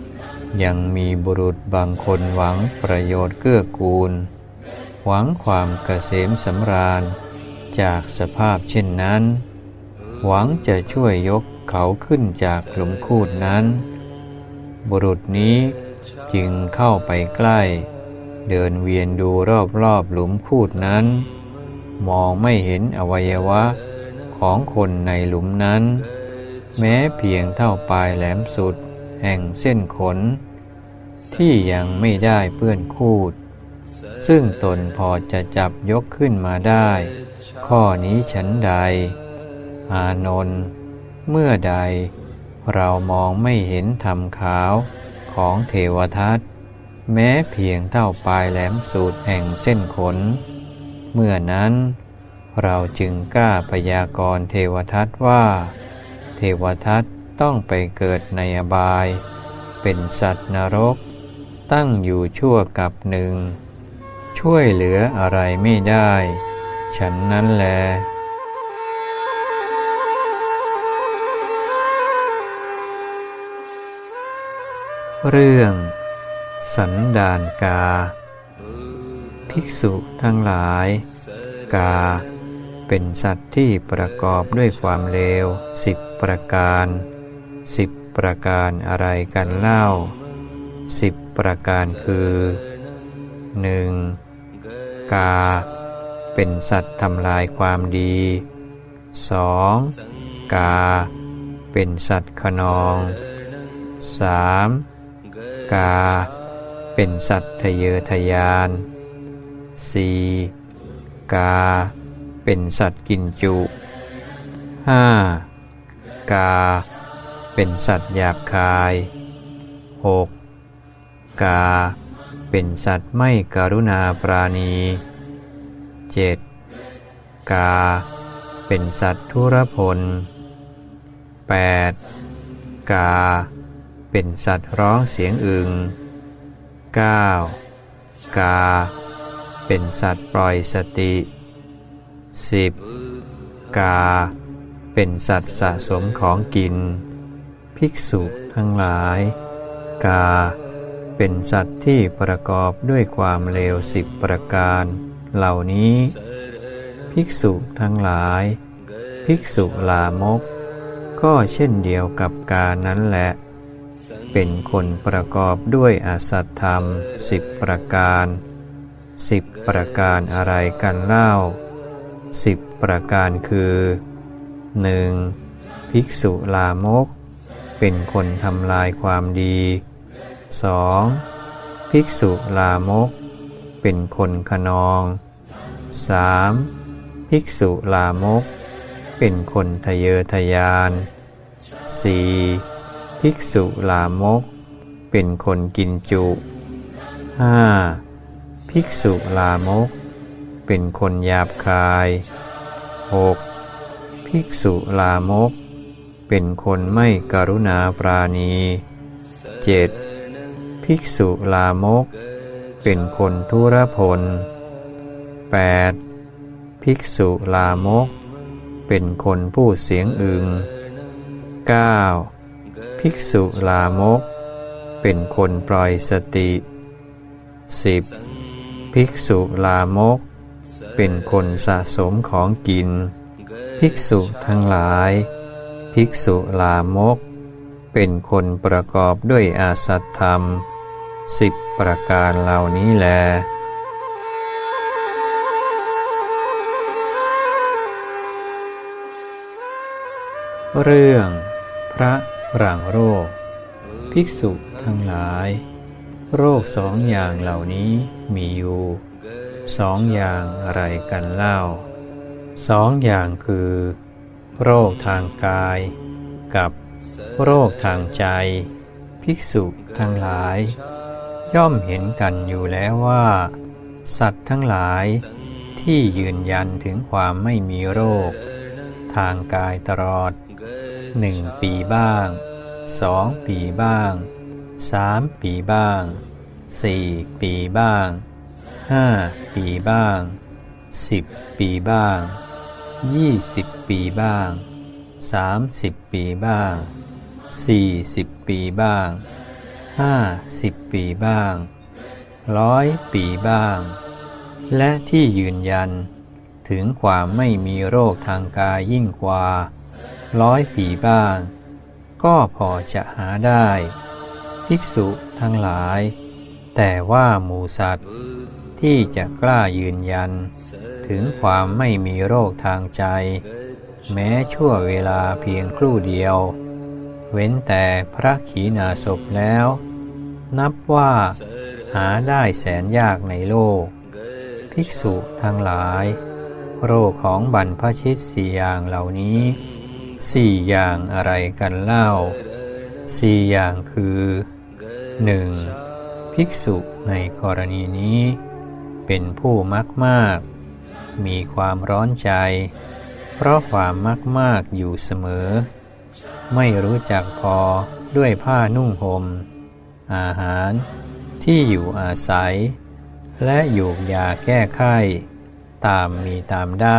ยังมีบุรุษบางคนหวังประโยชน์เกื้อกูลหวังความเกษมสำราญจากสภาพเช่นนั้นหวังจะช่วยยกเขาขึ้นจากหลุมคูดนั้นบุรุษนี้จึงเข้าไปใกล้เดินเวียนดูรอบๆหลุมคูดนั้นมองไม่เห็นอวัยวะของคนในหลุมนั้นแม้เพียงเท่าปลายแหลมสุดแห่งเส้นขนที่ยังไม่ได้เปื้อนคูดซึ่งตนพอจะจับยกขึ้นมาได้ข้อนี้ฉันใดอานนท์เมื่อใดเรามองไม่เห็นธรรมขาวของเทวทัตแม้เพียงเท่าปลายแหลมสุดแห่งเส้นขนเมื่อนั้นเราจึงกล้าพยากรณ์เทวทัตว่าเทวทัตต้องไปเกิดในอบายเป็นสัตว์นรกตั้งอยู่ชั่วกับหนึ่งช่วยเหลืออะไรไม่ได้ฉันนั้นแลเรื่องสันดานกาภิกษุทั้งหลายกาเป็นสัตว์ที่ประกอบด้วยความเลว10 ประการ10 ประการอะไรกันเล่า10 ประการคือ 1. กาเป็นสัตว์ทำลายความดี 2. กาเป็นสัตว์ขนอง 3. กาเป็นสัตว์ทะเยอทะยาน 4. กาเป็นสัตว์กินจุ 5. กาเป็นสัตว์หยาบคาย 6. กาเป็นสัตว์ไม่กรุณาปราณี 7. กาเป็นสัตว์ทุรพล 8. กาเป็นสัตว์ร้องเสียงอึง 9. กาเป็นสัตว์ปล่อยสติ 10. กาเป็นสัตว์สะสมของกินภิกษุทั้งหลายกาเป็นสัตว์ที่ประกอบด้วยความเลว10 ประการเหล่านี้ภิกษุทั้งหลายภิกษุลามกก็เช่นเดียวกับกานั้นแหละเป็นคนประกอบด้วยอสัตธรรม10 ประการ10 ประการอะไรกันเล่า10 ประการคือ 1. ภิกษุลามกเป็นคนทำลายความดี 2. ภิกษุลามกเป็นคนขนอง 3. ภิกษุลามกเป็นคนทะเยอทะยาน 4. ภิกษุลามกเป็นคนกินจุ 5. ภิกษุลามกเป็นคนหยาบคาย 6. ภิกษุลามกเป็นคนไม่กรุณาปราณี 7. ภิกษุลามกเป็นคนทุรพล 8. ภิกษุลามกเป็นคนพูดเสียงอึง 9. ภิกษุลามกเป็นคนปล่อยสติ 10. ภิกษุลามกเป็นคนสะสมของกินภิกษุทั้งหลายภิกษุลามกเป็นคนประกอบด้วยอาสัตธรรม10 ประการเหล่านี้แลเรื่องพระรังโรคภิกษุทั้งหลายโรค2 อย่างเหล่านี้มีอยู่2 อย่างอะไรกันเล่า2 อย่างคือโรคทางกายกับโรคทางใจภิกษุทั้งหลายย่อมเห็นกันอยู่แล้วว่าสัตว์ทั้งหลายที่ยืนยันถึงความไม่มีโรคทางกายตลอด1 ปีบ้าง2 ปีบ้าง3 ปีบ้าง4 ปีบ้าง5 ปีบ้าง10 ปีบ้าง20 ปีบ้าง30 ปีบ้าง40 ปีบ้าง 50 ปีบ้าง100 ปีบ้างและที่ยืนยันถึงความไม่มีโรคทางกายยิ่งกว่า100 ปีบ้างก็พอจะหาได้ภิกษุทั้งหลายแต่ว่าหมู่สัตว์ที่จะกล้ายืนยันถึงความไม่มีโรคทางใจแม้ชั่วเวลาเพียงครู่เดียวเว้นแต่พระขีณาสพแล้วนับว่าหาได้แสนยากในโลกภิกษุทั้งหลายโรคของบรรพชิต4 อย่างเหล่านี้4 อย่างอะไรกันเล่า4 อย่างคือ 1. ภิกษุในกรณีนี้เป็นผู้มักมากมีความร้อนใจเพราะความมักมากอยู่เสมอไม่รู้จักพอด้วยผ้านุ่งห่มอาหารที่อยู่อาศัยและหยูกยาแก้ไข้ตามมีตามได้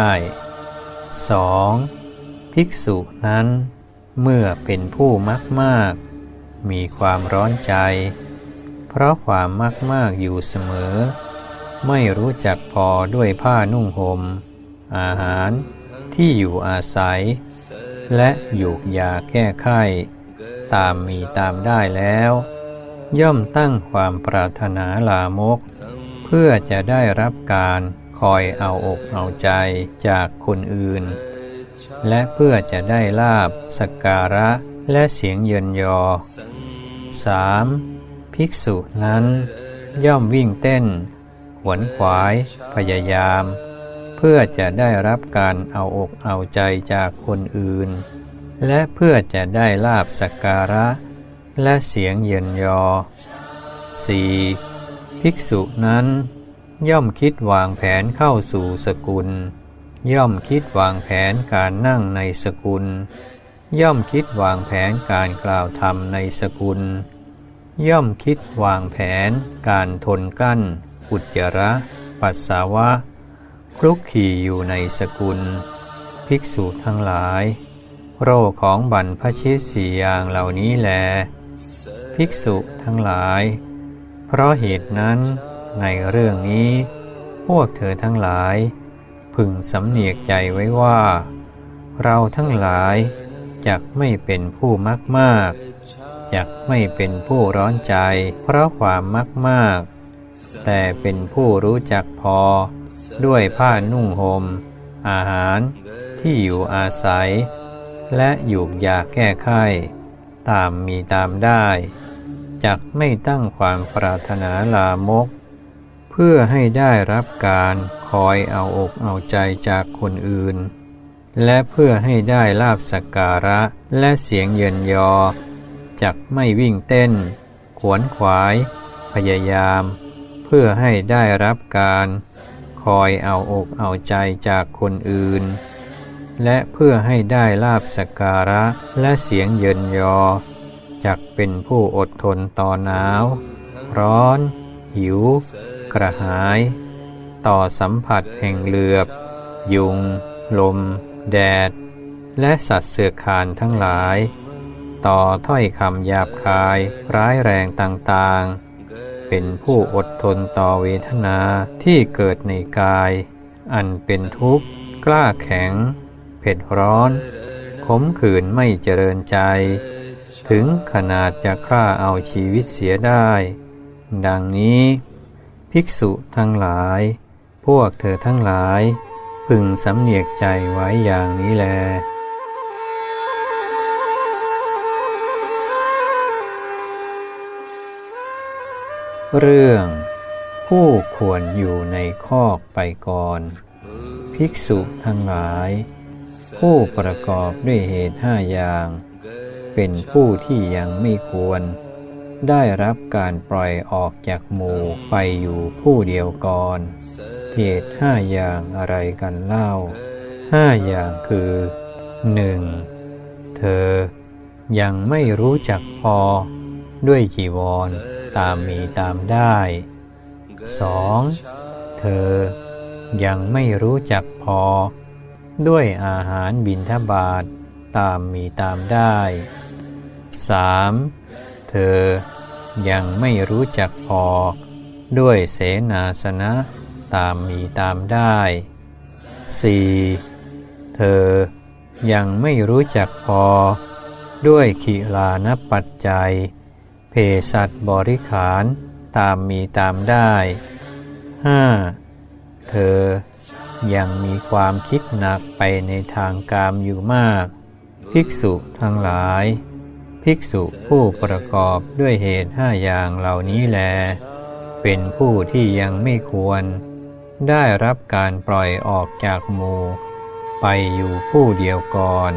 2. ภิกษุนั้นเมื่อเป็นผู้มักมากมีความร้อนใจเพราะความมักมากอยู่เสมอไม่รู้จักพอด้วยผ้านุ่งห่มอาหารที่อยู่อาศัยและหยูกยาแก้ไข้ตามมีตามได้แล้วย่อมตั้งความปรารถนาลามกเพื่อจะได้รับการคอยเอาอกเอาใจจากคนอื่นและเพื่อจะได้ลาภสักการะและเสียงเยินยอ 3. ภิกษุนั้นย่อมวิ่งเต้นขวนขวายพยายามเพื่อจะได้รับการเอาอกเอาใจจากคนอื่นและเพื่อจะได้ลาภสักการะและเสียงเยินยอ 4. ภิกษุนั้นย่อมคิดวางแผนเข้าสู่สกุลย่อมคิดวางแผนการนั่งในสกุลย่อมคิดวางแผนการกล่าวธรรมในสกุลย่อมคิดวางแผนการทนกั้นอุจจาระปัสสาวะคลุกคลีอยู่ในสกุลภิกษุทั้งหลายโรคของบรรพชิต4 อย่างเหล่านี้แลภิกษุทั้งหลายเพราะเหตุนั้นในเรื่องนี้พวกเธอทั้งหลายพึงสำเนียกใจไว้ว่าเราทั้งหลายจักไม่เป็นผู้มักมากจักไม่เป็นผู้ร้อนใจเพราะความมักมากแต่เป็นผู้รู้จักพอด้วยผ้านุ่งห่มอาหารที่อยู่อาศัยและหยูกยาแก้ไข้ตามมีตามได้จักไม่ตั้งความปรารถนาลามกเพื่อให้ได้รับการคอยเอาอกเอาใจจากคนอื่นและเพื่อให้ได้ลาภสักการะและเสียงเยินยอจักไม่วิ่งเต้นขวนขวายพยายามเพื่อให้ได้รับการคอยเอาอกเอาใจจากคนอื่นและเพื่อให้ได้ลาภสักการะและเสียงเยินยอจักเป็นผู้อดทนต่อหนาวร้อนหิวกระหายต่อสัมผัสแห่งเหลือบยุงลมแดดและสัตว์เสือคานทั้งหลายต่อถ้อยคำหยาบคายร้ายแรงต่างๆเป็นผู้อดทนต่อเวทนาที่เกิดในกายอันเป็นทุกข์กล้าแข็งเผ็ดร้อนขมขื่นไม่เจริญใจถึงขนาดจะฆ่าเอาชีวิตเสียได้ดังนี้ภิกษุทั้งหลายพวกเธอทั้งหลายพึงสำเนียกใจไว้อย่างนี้แลเรื่องผู้ควรอยู่ในคอกไปก่อนภิกษุทั้งหลายผู้ประกอบด้วยเหตุ5 อย่างเป็นผู้ที่ยังไม่ควรได้รับการปล่อยออกจากหมู่ไปอยู่ผู้เดียวก่อนเหตุ5 อย่างอะไรกันเล่า5 อย่างคือ 1. เธอยังไม่รู้จักพอด้วยจีวรตามมีตามได้ 2. เธอยังไม่รู้จักพอด้วยอาหารบิณฑบาตตามมีตามได้ 3. เธอยังไม่รู้จักพอด้วยเสนาสนะตามมีตามได้ 4. เธอยังไม่รู้จักพอด้วยขิลานปัจจัยเภสัชบริขารตามมีตามได้ 5. เธอยังมีความคิดหนักไปในทางกามอยู่มากภิกษุทั้งหลายภิกษุผู้ประกอบด้วยเหตุ5อย่างเหล่านี้แลเป็นผู้ที่ยังไม่ควรได้รับการปล่อยออกจากหมู่ไปอยู่ผู้เดียวก่อน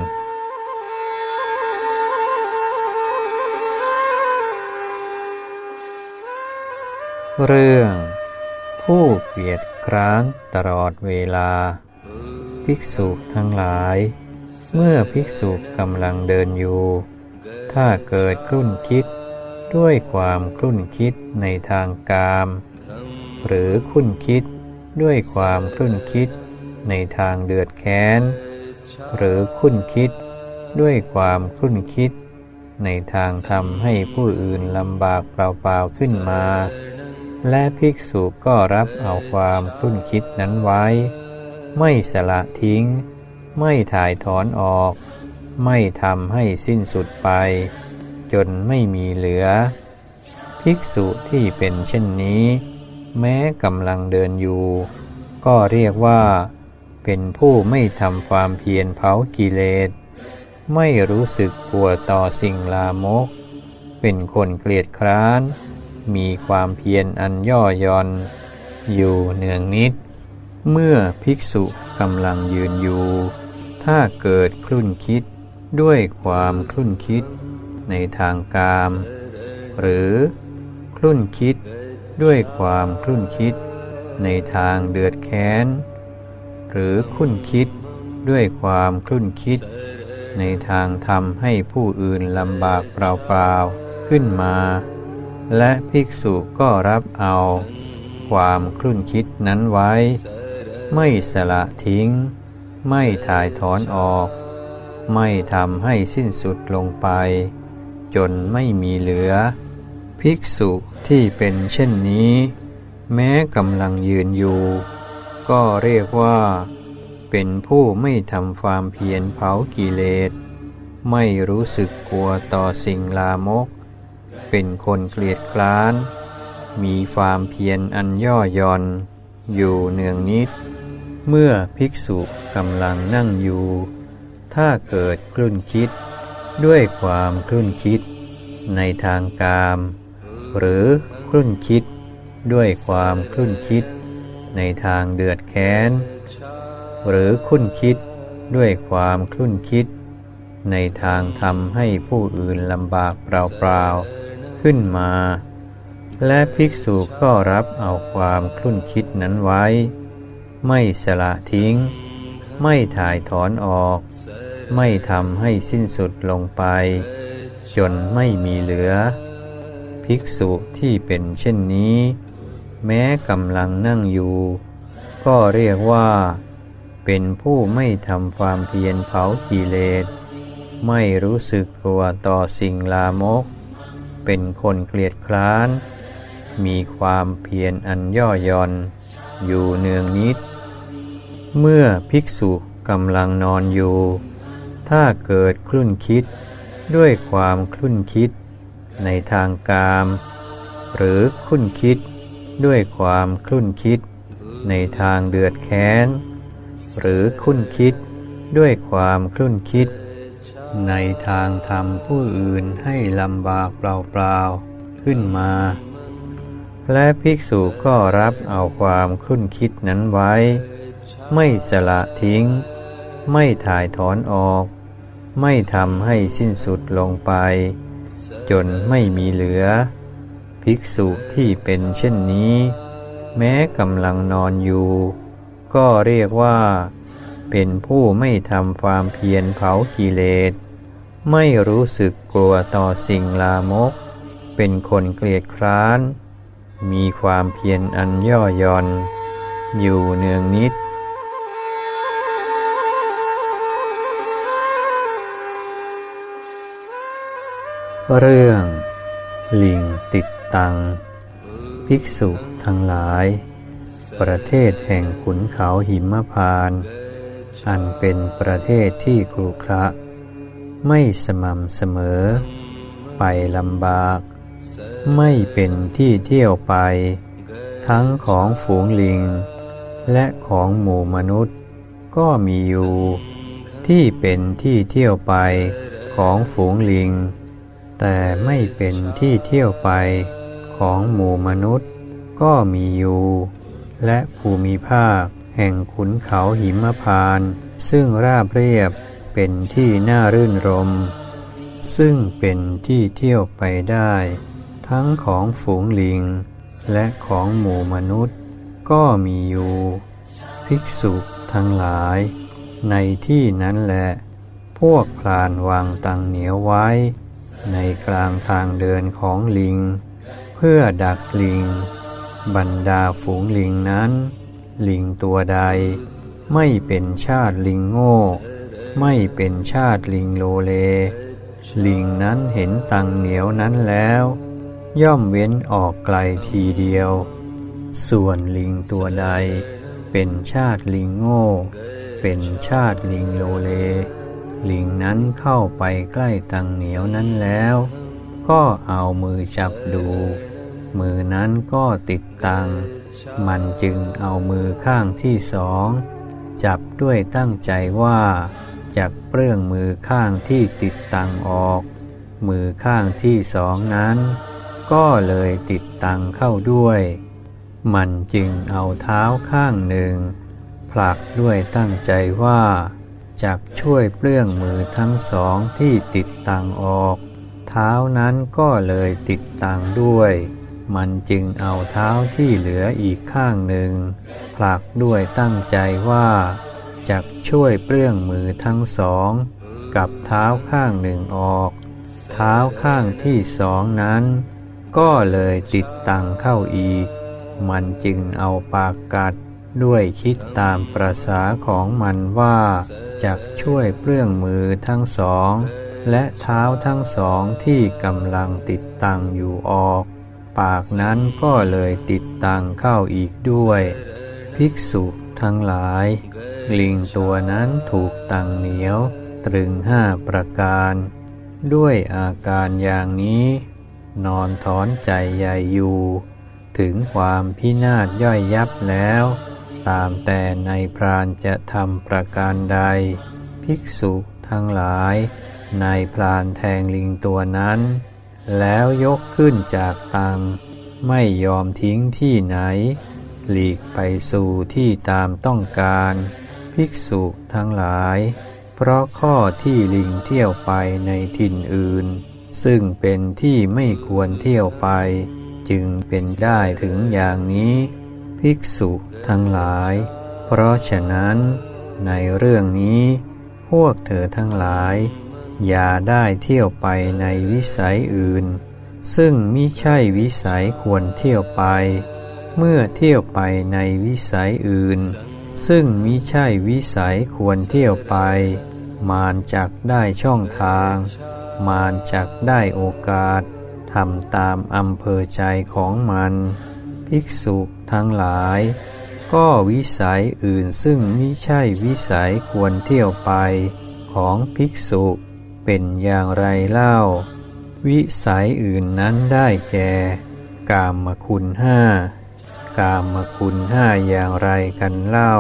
เรื่องผู้เกียจคร้านตลอดเวลาภิกษุทั้งหลายเมื่อภิกษุกำลังเดินอยู่ถ้าเกิดครุ่นคิดด้วยความครุ่นคิดในทางกามหรือครุ่นคิดด้วยความครุ่นคิดในทางเดือดแค้นหรือครุ่นคิดด้วยความครุ่นคิดในทางทำให้ผู้อื่นลำบากเปล่าๆขึ้นมาและภิกษุก็รับเอาความครุ่นคิดนั้นไว้ไม่สละทิ้งไม่ถ่ายถอนออกไม่ทำให้สิ้นสุดไปจนไม่มีเหลือภิกษุที่เป็นเช่นนี้แม้กำลังเดินอยู่ก็เรียกว่าเป็นผู้ไม่ทำความเพียรเผากิเลสไม่รู้สึกกลัวต่อสิ่งลามกเป็นคนเกลียดคร้านมีความเพียรอันย่อหย่อนอยู่เนืองนิดเมื่อภิกษุกำลังยืนอยู่ถ้าเกิดครุ่นคิดด้วยความครุ่นคิดในทางกามหรือครุ่นคิดด้วยความครุ่นคิดในทางเดือดแค้นหรือครุ่นคิดด้วยความครุ่นคิดในทางทำให้ผู้อื่นลำบากเปล่าๆขึ้นมาและภิกษุก็รับเอาความครุ่นคิดนั้นไว้ไม่สละทิ้งไม่ถ่ายถอนออกไม่ทำให้สิ้นสุดลงไปจนไม่มีเหลือภิกษุที่เป็นเช่นนี้แม้กำลังยืนอยู่ก็เรียกว่าเป็นผู้ไม่ทำความเพียรเผากิเลสไม่รู้สึกกลัวต่อสิ่งลามกเป็นคนเกลียดคร้านมีความเพียรอันย่อหย่อนอยู่เนืองนิดเมื่อภิกษุกำลังนั่งอยู่ถ้าเกิดครุ่นคิดด้วยความครุ่นคิดในทางกามหรือครุ่นคิดด้วยความครุ่นคิดในทางเดือดแค้นหรือครุ่นคิดด้วยความครุ่นคิดในทางทำให้ผู้อื่นลำบากเปล่าๆขึ้นมาและภิกษุก็รับเอาความครุ่นคิดนั้นไว้ไม่สละทิ้งไม่ถ่ายถอนออกไม่ทำให้สิ้นสุดลงไปจนไม่มีเหลือภิกษุที่เป็นเช่นนี้แม้กำลังนั่งอยู่ก็เรียกว่าเป็นผู้ไม่ทำความเพียรเผากิเลสไม่รู้สึกกลัวต่อสิ่งลามกเป็นคนเกลียดคร้านมีความเพียรอันย่อหย่อนอยู่เนืองนิดเมื่อภิกษุกำลังนอนอยู่ถ้าเกิดครุ่นคิดด้วยความครุ่นคิดในทางกามหรือครุ่นคิดด้วยความครุ่นคิดในทางเดือดแค้นหรือครุ่นคิดด้วยความครุ่นคิดในทางทำผู้อื่นให้ลำบากเปล่าๆขึ้นมาและภิกษุก็รับเอาความครุ่นคิดนั้นไว้ไม่สละทิ้งไม่ถ่ายถอนออกไม่ทำให้สิ้นสุดลงไปจนไม่มีเหลือภิกษุที่เป็นเช่นนี้แม้กำลังนอนอยู่ก็เรียกว่าเป็นผู้ไม่ทำความเพียรเผากิเลสไม่รู้สึกกลัวต่อสิ่งลามกเป็นคนเกลียดคร้านมีความเพียรอันย่อหย่อนอยู่เนืองนิดเรื่องลิงติดตังภิกษุทั้งหลายประเทศแห่งขุนเขาหิมพานต์อันเป็นประเทศที่ขรุขระไม่สม่ำเสมอไปลำบากไม่เป็นที่เที่ยวไปทั้งของฝูงลิงและของหมู่มนุษย์ก็มีอยู่ที่เป็นที่เที่ยวไปของฝูงลิงแต่ไม่เป็นที่เที่ยวไปของหมู่มนุษย์ก็มีอยู่และภูมิภาคแห่งขุนเขาหิมพานต์ซึ่งราบเรียบเป็นที่น่ารื่นรมซึ่งเป็นที่เที่ยวไปได้ทั้งของฝูงลิงและของหมู่มนุษย์ก็มีอยู่ภิกษุทั้งหลายในที่นั้นแหละพวกพรานวางตังเหนียวไว้ในกลางทางเดินของลิงเพื่อดักลิงบรรดาฝูงลิงนั้นลิงตัวใดไม่เป็นชาติลิงโง่ไม่เป็นชาติลิงโลเลลิงนั้นเห็นตังเหนียวนั้นแล้วย่อมเว้นออกไกลทีเดียวส่วนลิงตัวใดเป็นชาติลิงโง่เป็นชาติลิงโลเลลิงนั้นเข้าไปใกล้ตังเหนียวนั้นแล้วก็เอามือจับดูมือนั้นก็ติดตังมันจึงเอามือข้างที่สองจับด้วยตั้งใจว่าจักเปลื้องมือข้างที่ติดตังออกมือข้างที่สองนั้นก็เลยติดตังเข้าด้วยมันจึงเอาเท้าข้างหนึ่งผลักด้วยตั้งใจว่าจักช่วยเปลื้องมือทั้งสองที่ติดตังออกเท้านั้นก็เลยติดตังด้วยมันจึงเอาเท้าที่เหลืออีกข้างหนึ่งผลักด้วยตั้งใจว่าจักช่วยเปลื้องมือทั้งสองกับเท้าข้างหนึ่งออกเท้าข้างที่สองนั้นก็เลยติดตังเข้าอีกมันจึงเอาปากกัดด้วยคิดตามประสาของมันว่าจักช่วยเปลื้องมือทั้งสองและเท้าทั้งสองที่กำลังติดตังอยู่ออกปากนั้นก็เลยติดตังเข้าอีกด้วยภิกษุทั้งหลายลิงตัวนั้นถูกตังเหนียวตรึง5 ประการด้วยอาการอย่างนี้นอนถอนใจใหญ่อยู่ถึงความพินาศย่อยยับแล้วตามแต่ในพรานจะทำประการใดภิกษุทั้งหลายนายพรานแทงลิงตัวนั้นแล้วยกขึ้นจากตังไม่ยอมทิ้งที่ไหนหลีกไปสู่ที่ตามต้องการภิกษุทั้งหลายเพราะข้อที่ลิงเที่ยวไปในถิ่นอื่นซึ่งเป็นที่ไม่ควรเที่ยวไปจึงเป็นได้ถึงอย่างนี้ภิกษุทั้งหลายเพราะฉะนั้นในเรื่องนี้พวกเธอทั้งหลายอย่าได้เที่ยวไปในวิสัยอื่นซึ่งมิใช่วิสัยควรเที่ยวไปเมื่อเที่ยวไปในวิสัยอื่นซึ่งมิใช่วิสัยควรเที่ยวไปมารจักได้ช่องทางมารจักได้โอกาสทำตามอำเภอใจของมันภิกษุทั้งหลายก็วิสัยอื่นซึ่งมิใช่วิสัยควรเที่ยวไปของภิกษุเป็นอย่างไรเล่าวิสัยอื่นนั้นได้แก่กามคุณ5กามคุณ5อย่างไรกันเล่า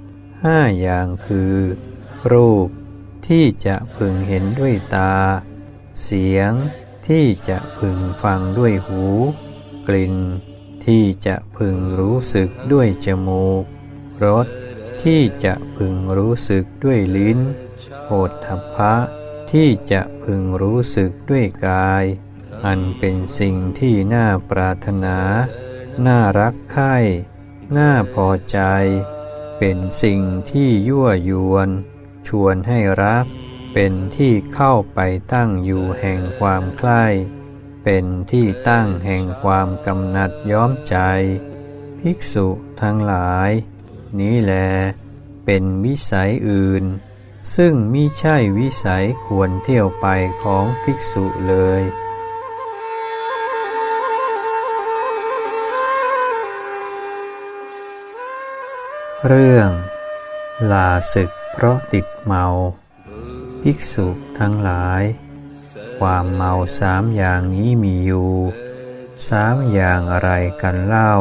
5อย่างคือรูปที่จะพึงเห็นด้วยตาเสียงที่จะพึงฟังด้วยหูกลิ่นที่จะพึงรู้สึกด้วยจมูกรสที่จะพึงรู้สึกด้วยลิ้นโผฏฐัพพะที่จะพึงรู้สึกด้วยกายอันเป็นสิ่งที่น่าปรารถนาน่ารักใคร่น่าพอใจเป็นสิ่งที่ยั่วยวนชวนให้รักเป็นที่เข้าไปตั้งอยู่แห่งความใคร่เป็นที่ตั้งแห่งความกำหนัดย้อมใจภิกษุทั้งหลายนี้แลเป็นวิสัยอื่นซึ่งมิใช่วิสัยควรเที่ยวไปของภิกษุเลยเรื่องลาศึกเพราะติดเมาภิกษุทั้งหลายความเมา3 อย่างนี้มีอยู่3 อย่างอะไรกันเล่า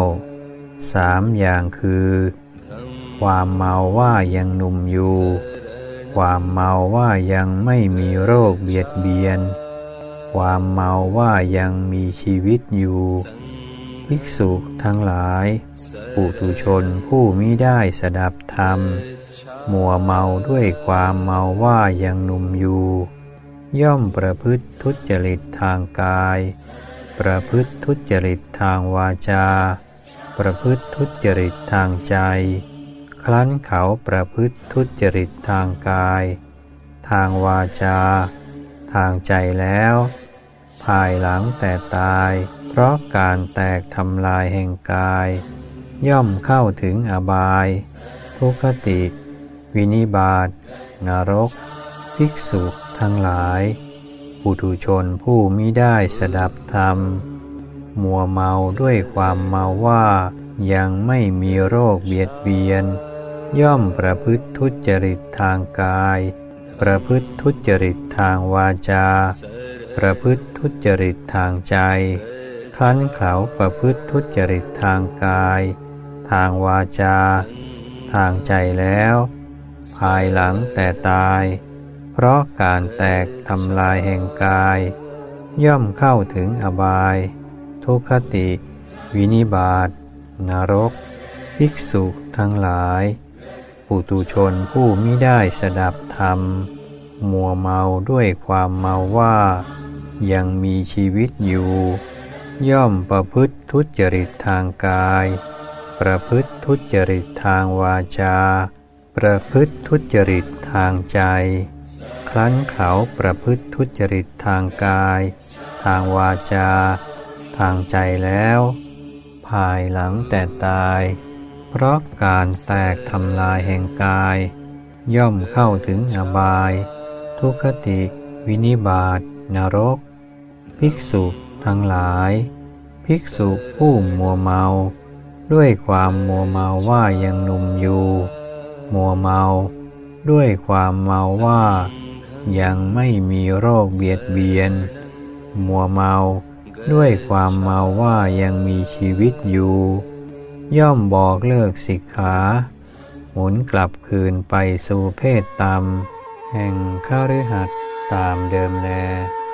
3 อย่างคือความเมาว่ายังหนุ่มอยู่ความเมาว่ายังไม่มีโรคเบียดเบียนความเมาว่ายังมีชีวิตอยู่ภิกษุทั้งหลายปุถุชนผู้มิได้สดับธรรมมัวเมาด้วยความเมาว่ายังหนุ่มอยู่ย่อมประพฤติทุจริตทางกายประพฤติทุจริตทางวาจาประพฤติทุจริตทางใจครั้นเขาประพฤติทุจริตทางกายทางวาจาทางใจแล้วภายหลังแต่ตายเพราะการแตกทำลายแห่งกายย่อมเข้าถึงอบายทุกขติวินิบาตนรกภิกษุทั้งหลายปุถุชนผู้มิได้สดับธรรมมัวเมาด้วยความเมาว่ายังไม่มีโรคเบียดเบียนย่อมประพฤติทุจริตทางกายประพฤติทุจริตทางวาจาประพฤติทุจริตทางใจครั้นเขาประพฤติทุจริตทางกายทางวาจาทางใจแล้วภายหลังแต่ตายเพราะการแตกทำลายแห่งกายย่อมเข้าถึงอบายทุกขติวินิบาตนรกภิกษุทั้งหลายปุถุชนผู้มิได้สดับธรรมมัวเมาด้วยความเมาว่ายังมีชีวิตอยู่ย่อมประพฤติทุจริตทางกายประพฤติทุจริตทางวาจาประพฤติทุจริตทางใจครั้นเขาประพฤติทุจริตทางกายทางวาจาทางใจแล้วภายหลังแต่ตายเพราะการแตกทำลายแห่งกายย่อมเข้าถึงอบายทุกขติวินิบาตนรกภิกษุทั้งหลายภิกษุผู้มัวเมาด้วยความมัวเมาว่ายังหนุ่มอยู่มัวเมาด้วยความเมาว่ายังไม่มีโรคเบียดเบียนมัวเมาด้วยความเมาว่ายังมีชีวิตอยู่ย่อมบอกเลิกสิกขาหมุนกลับคืนไปสู่เพศต่ำแห่งคฤหัสถ์ตามเดิมแล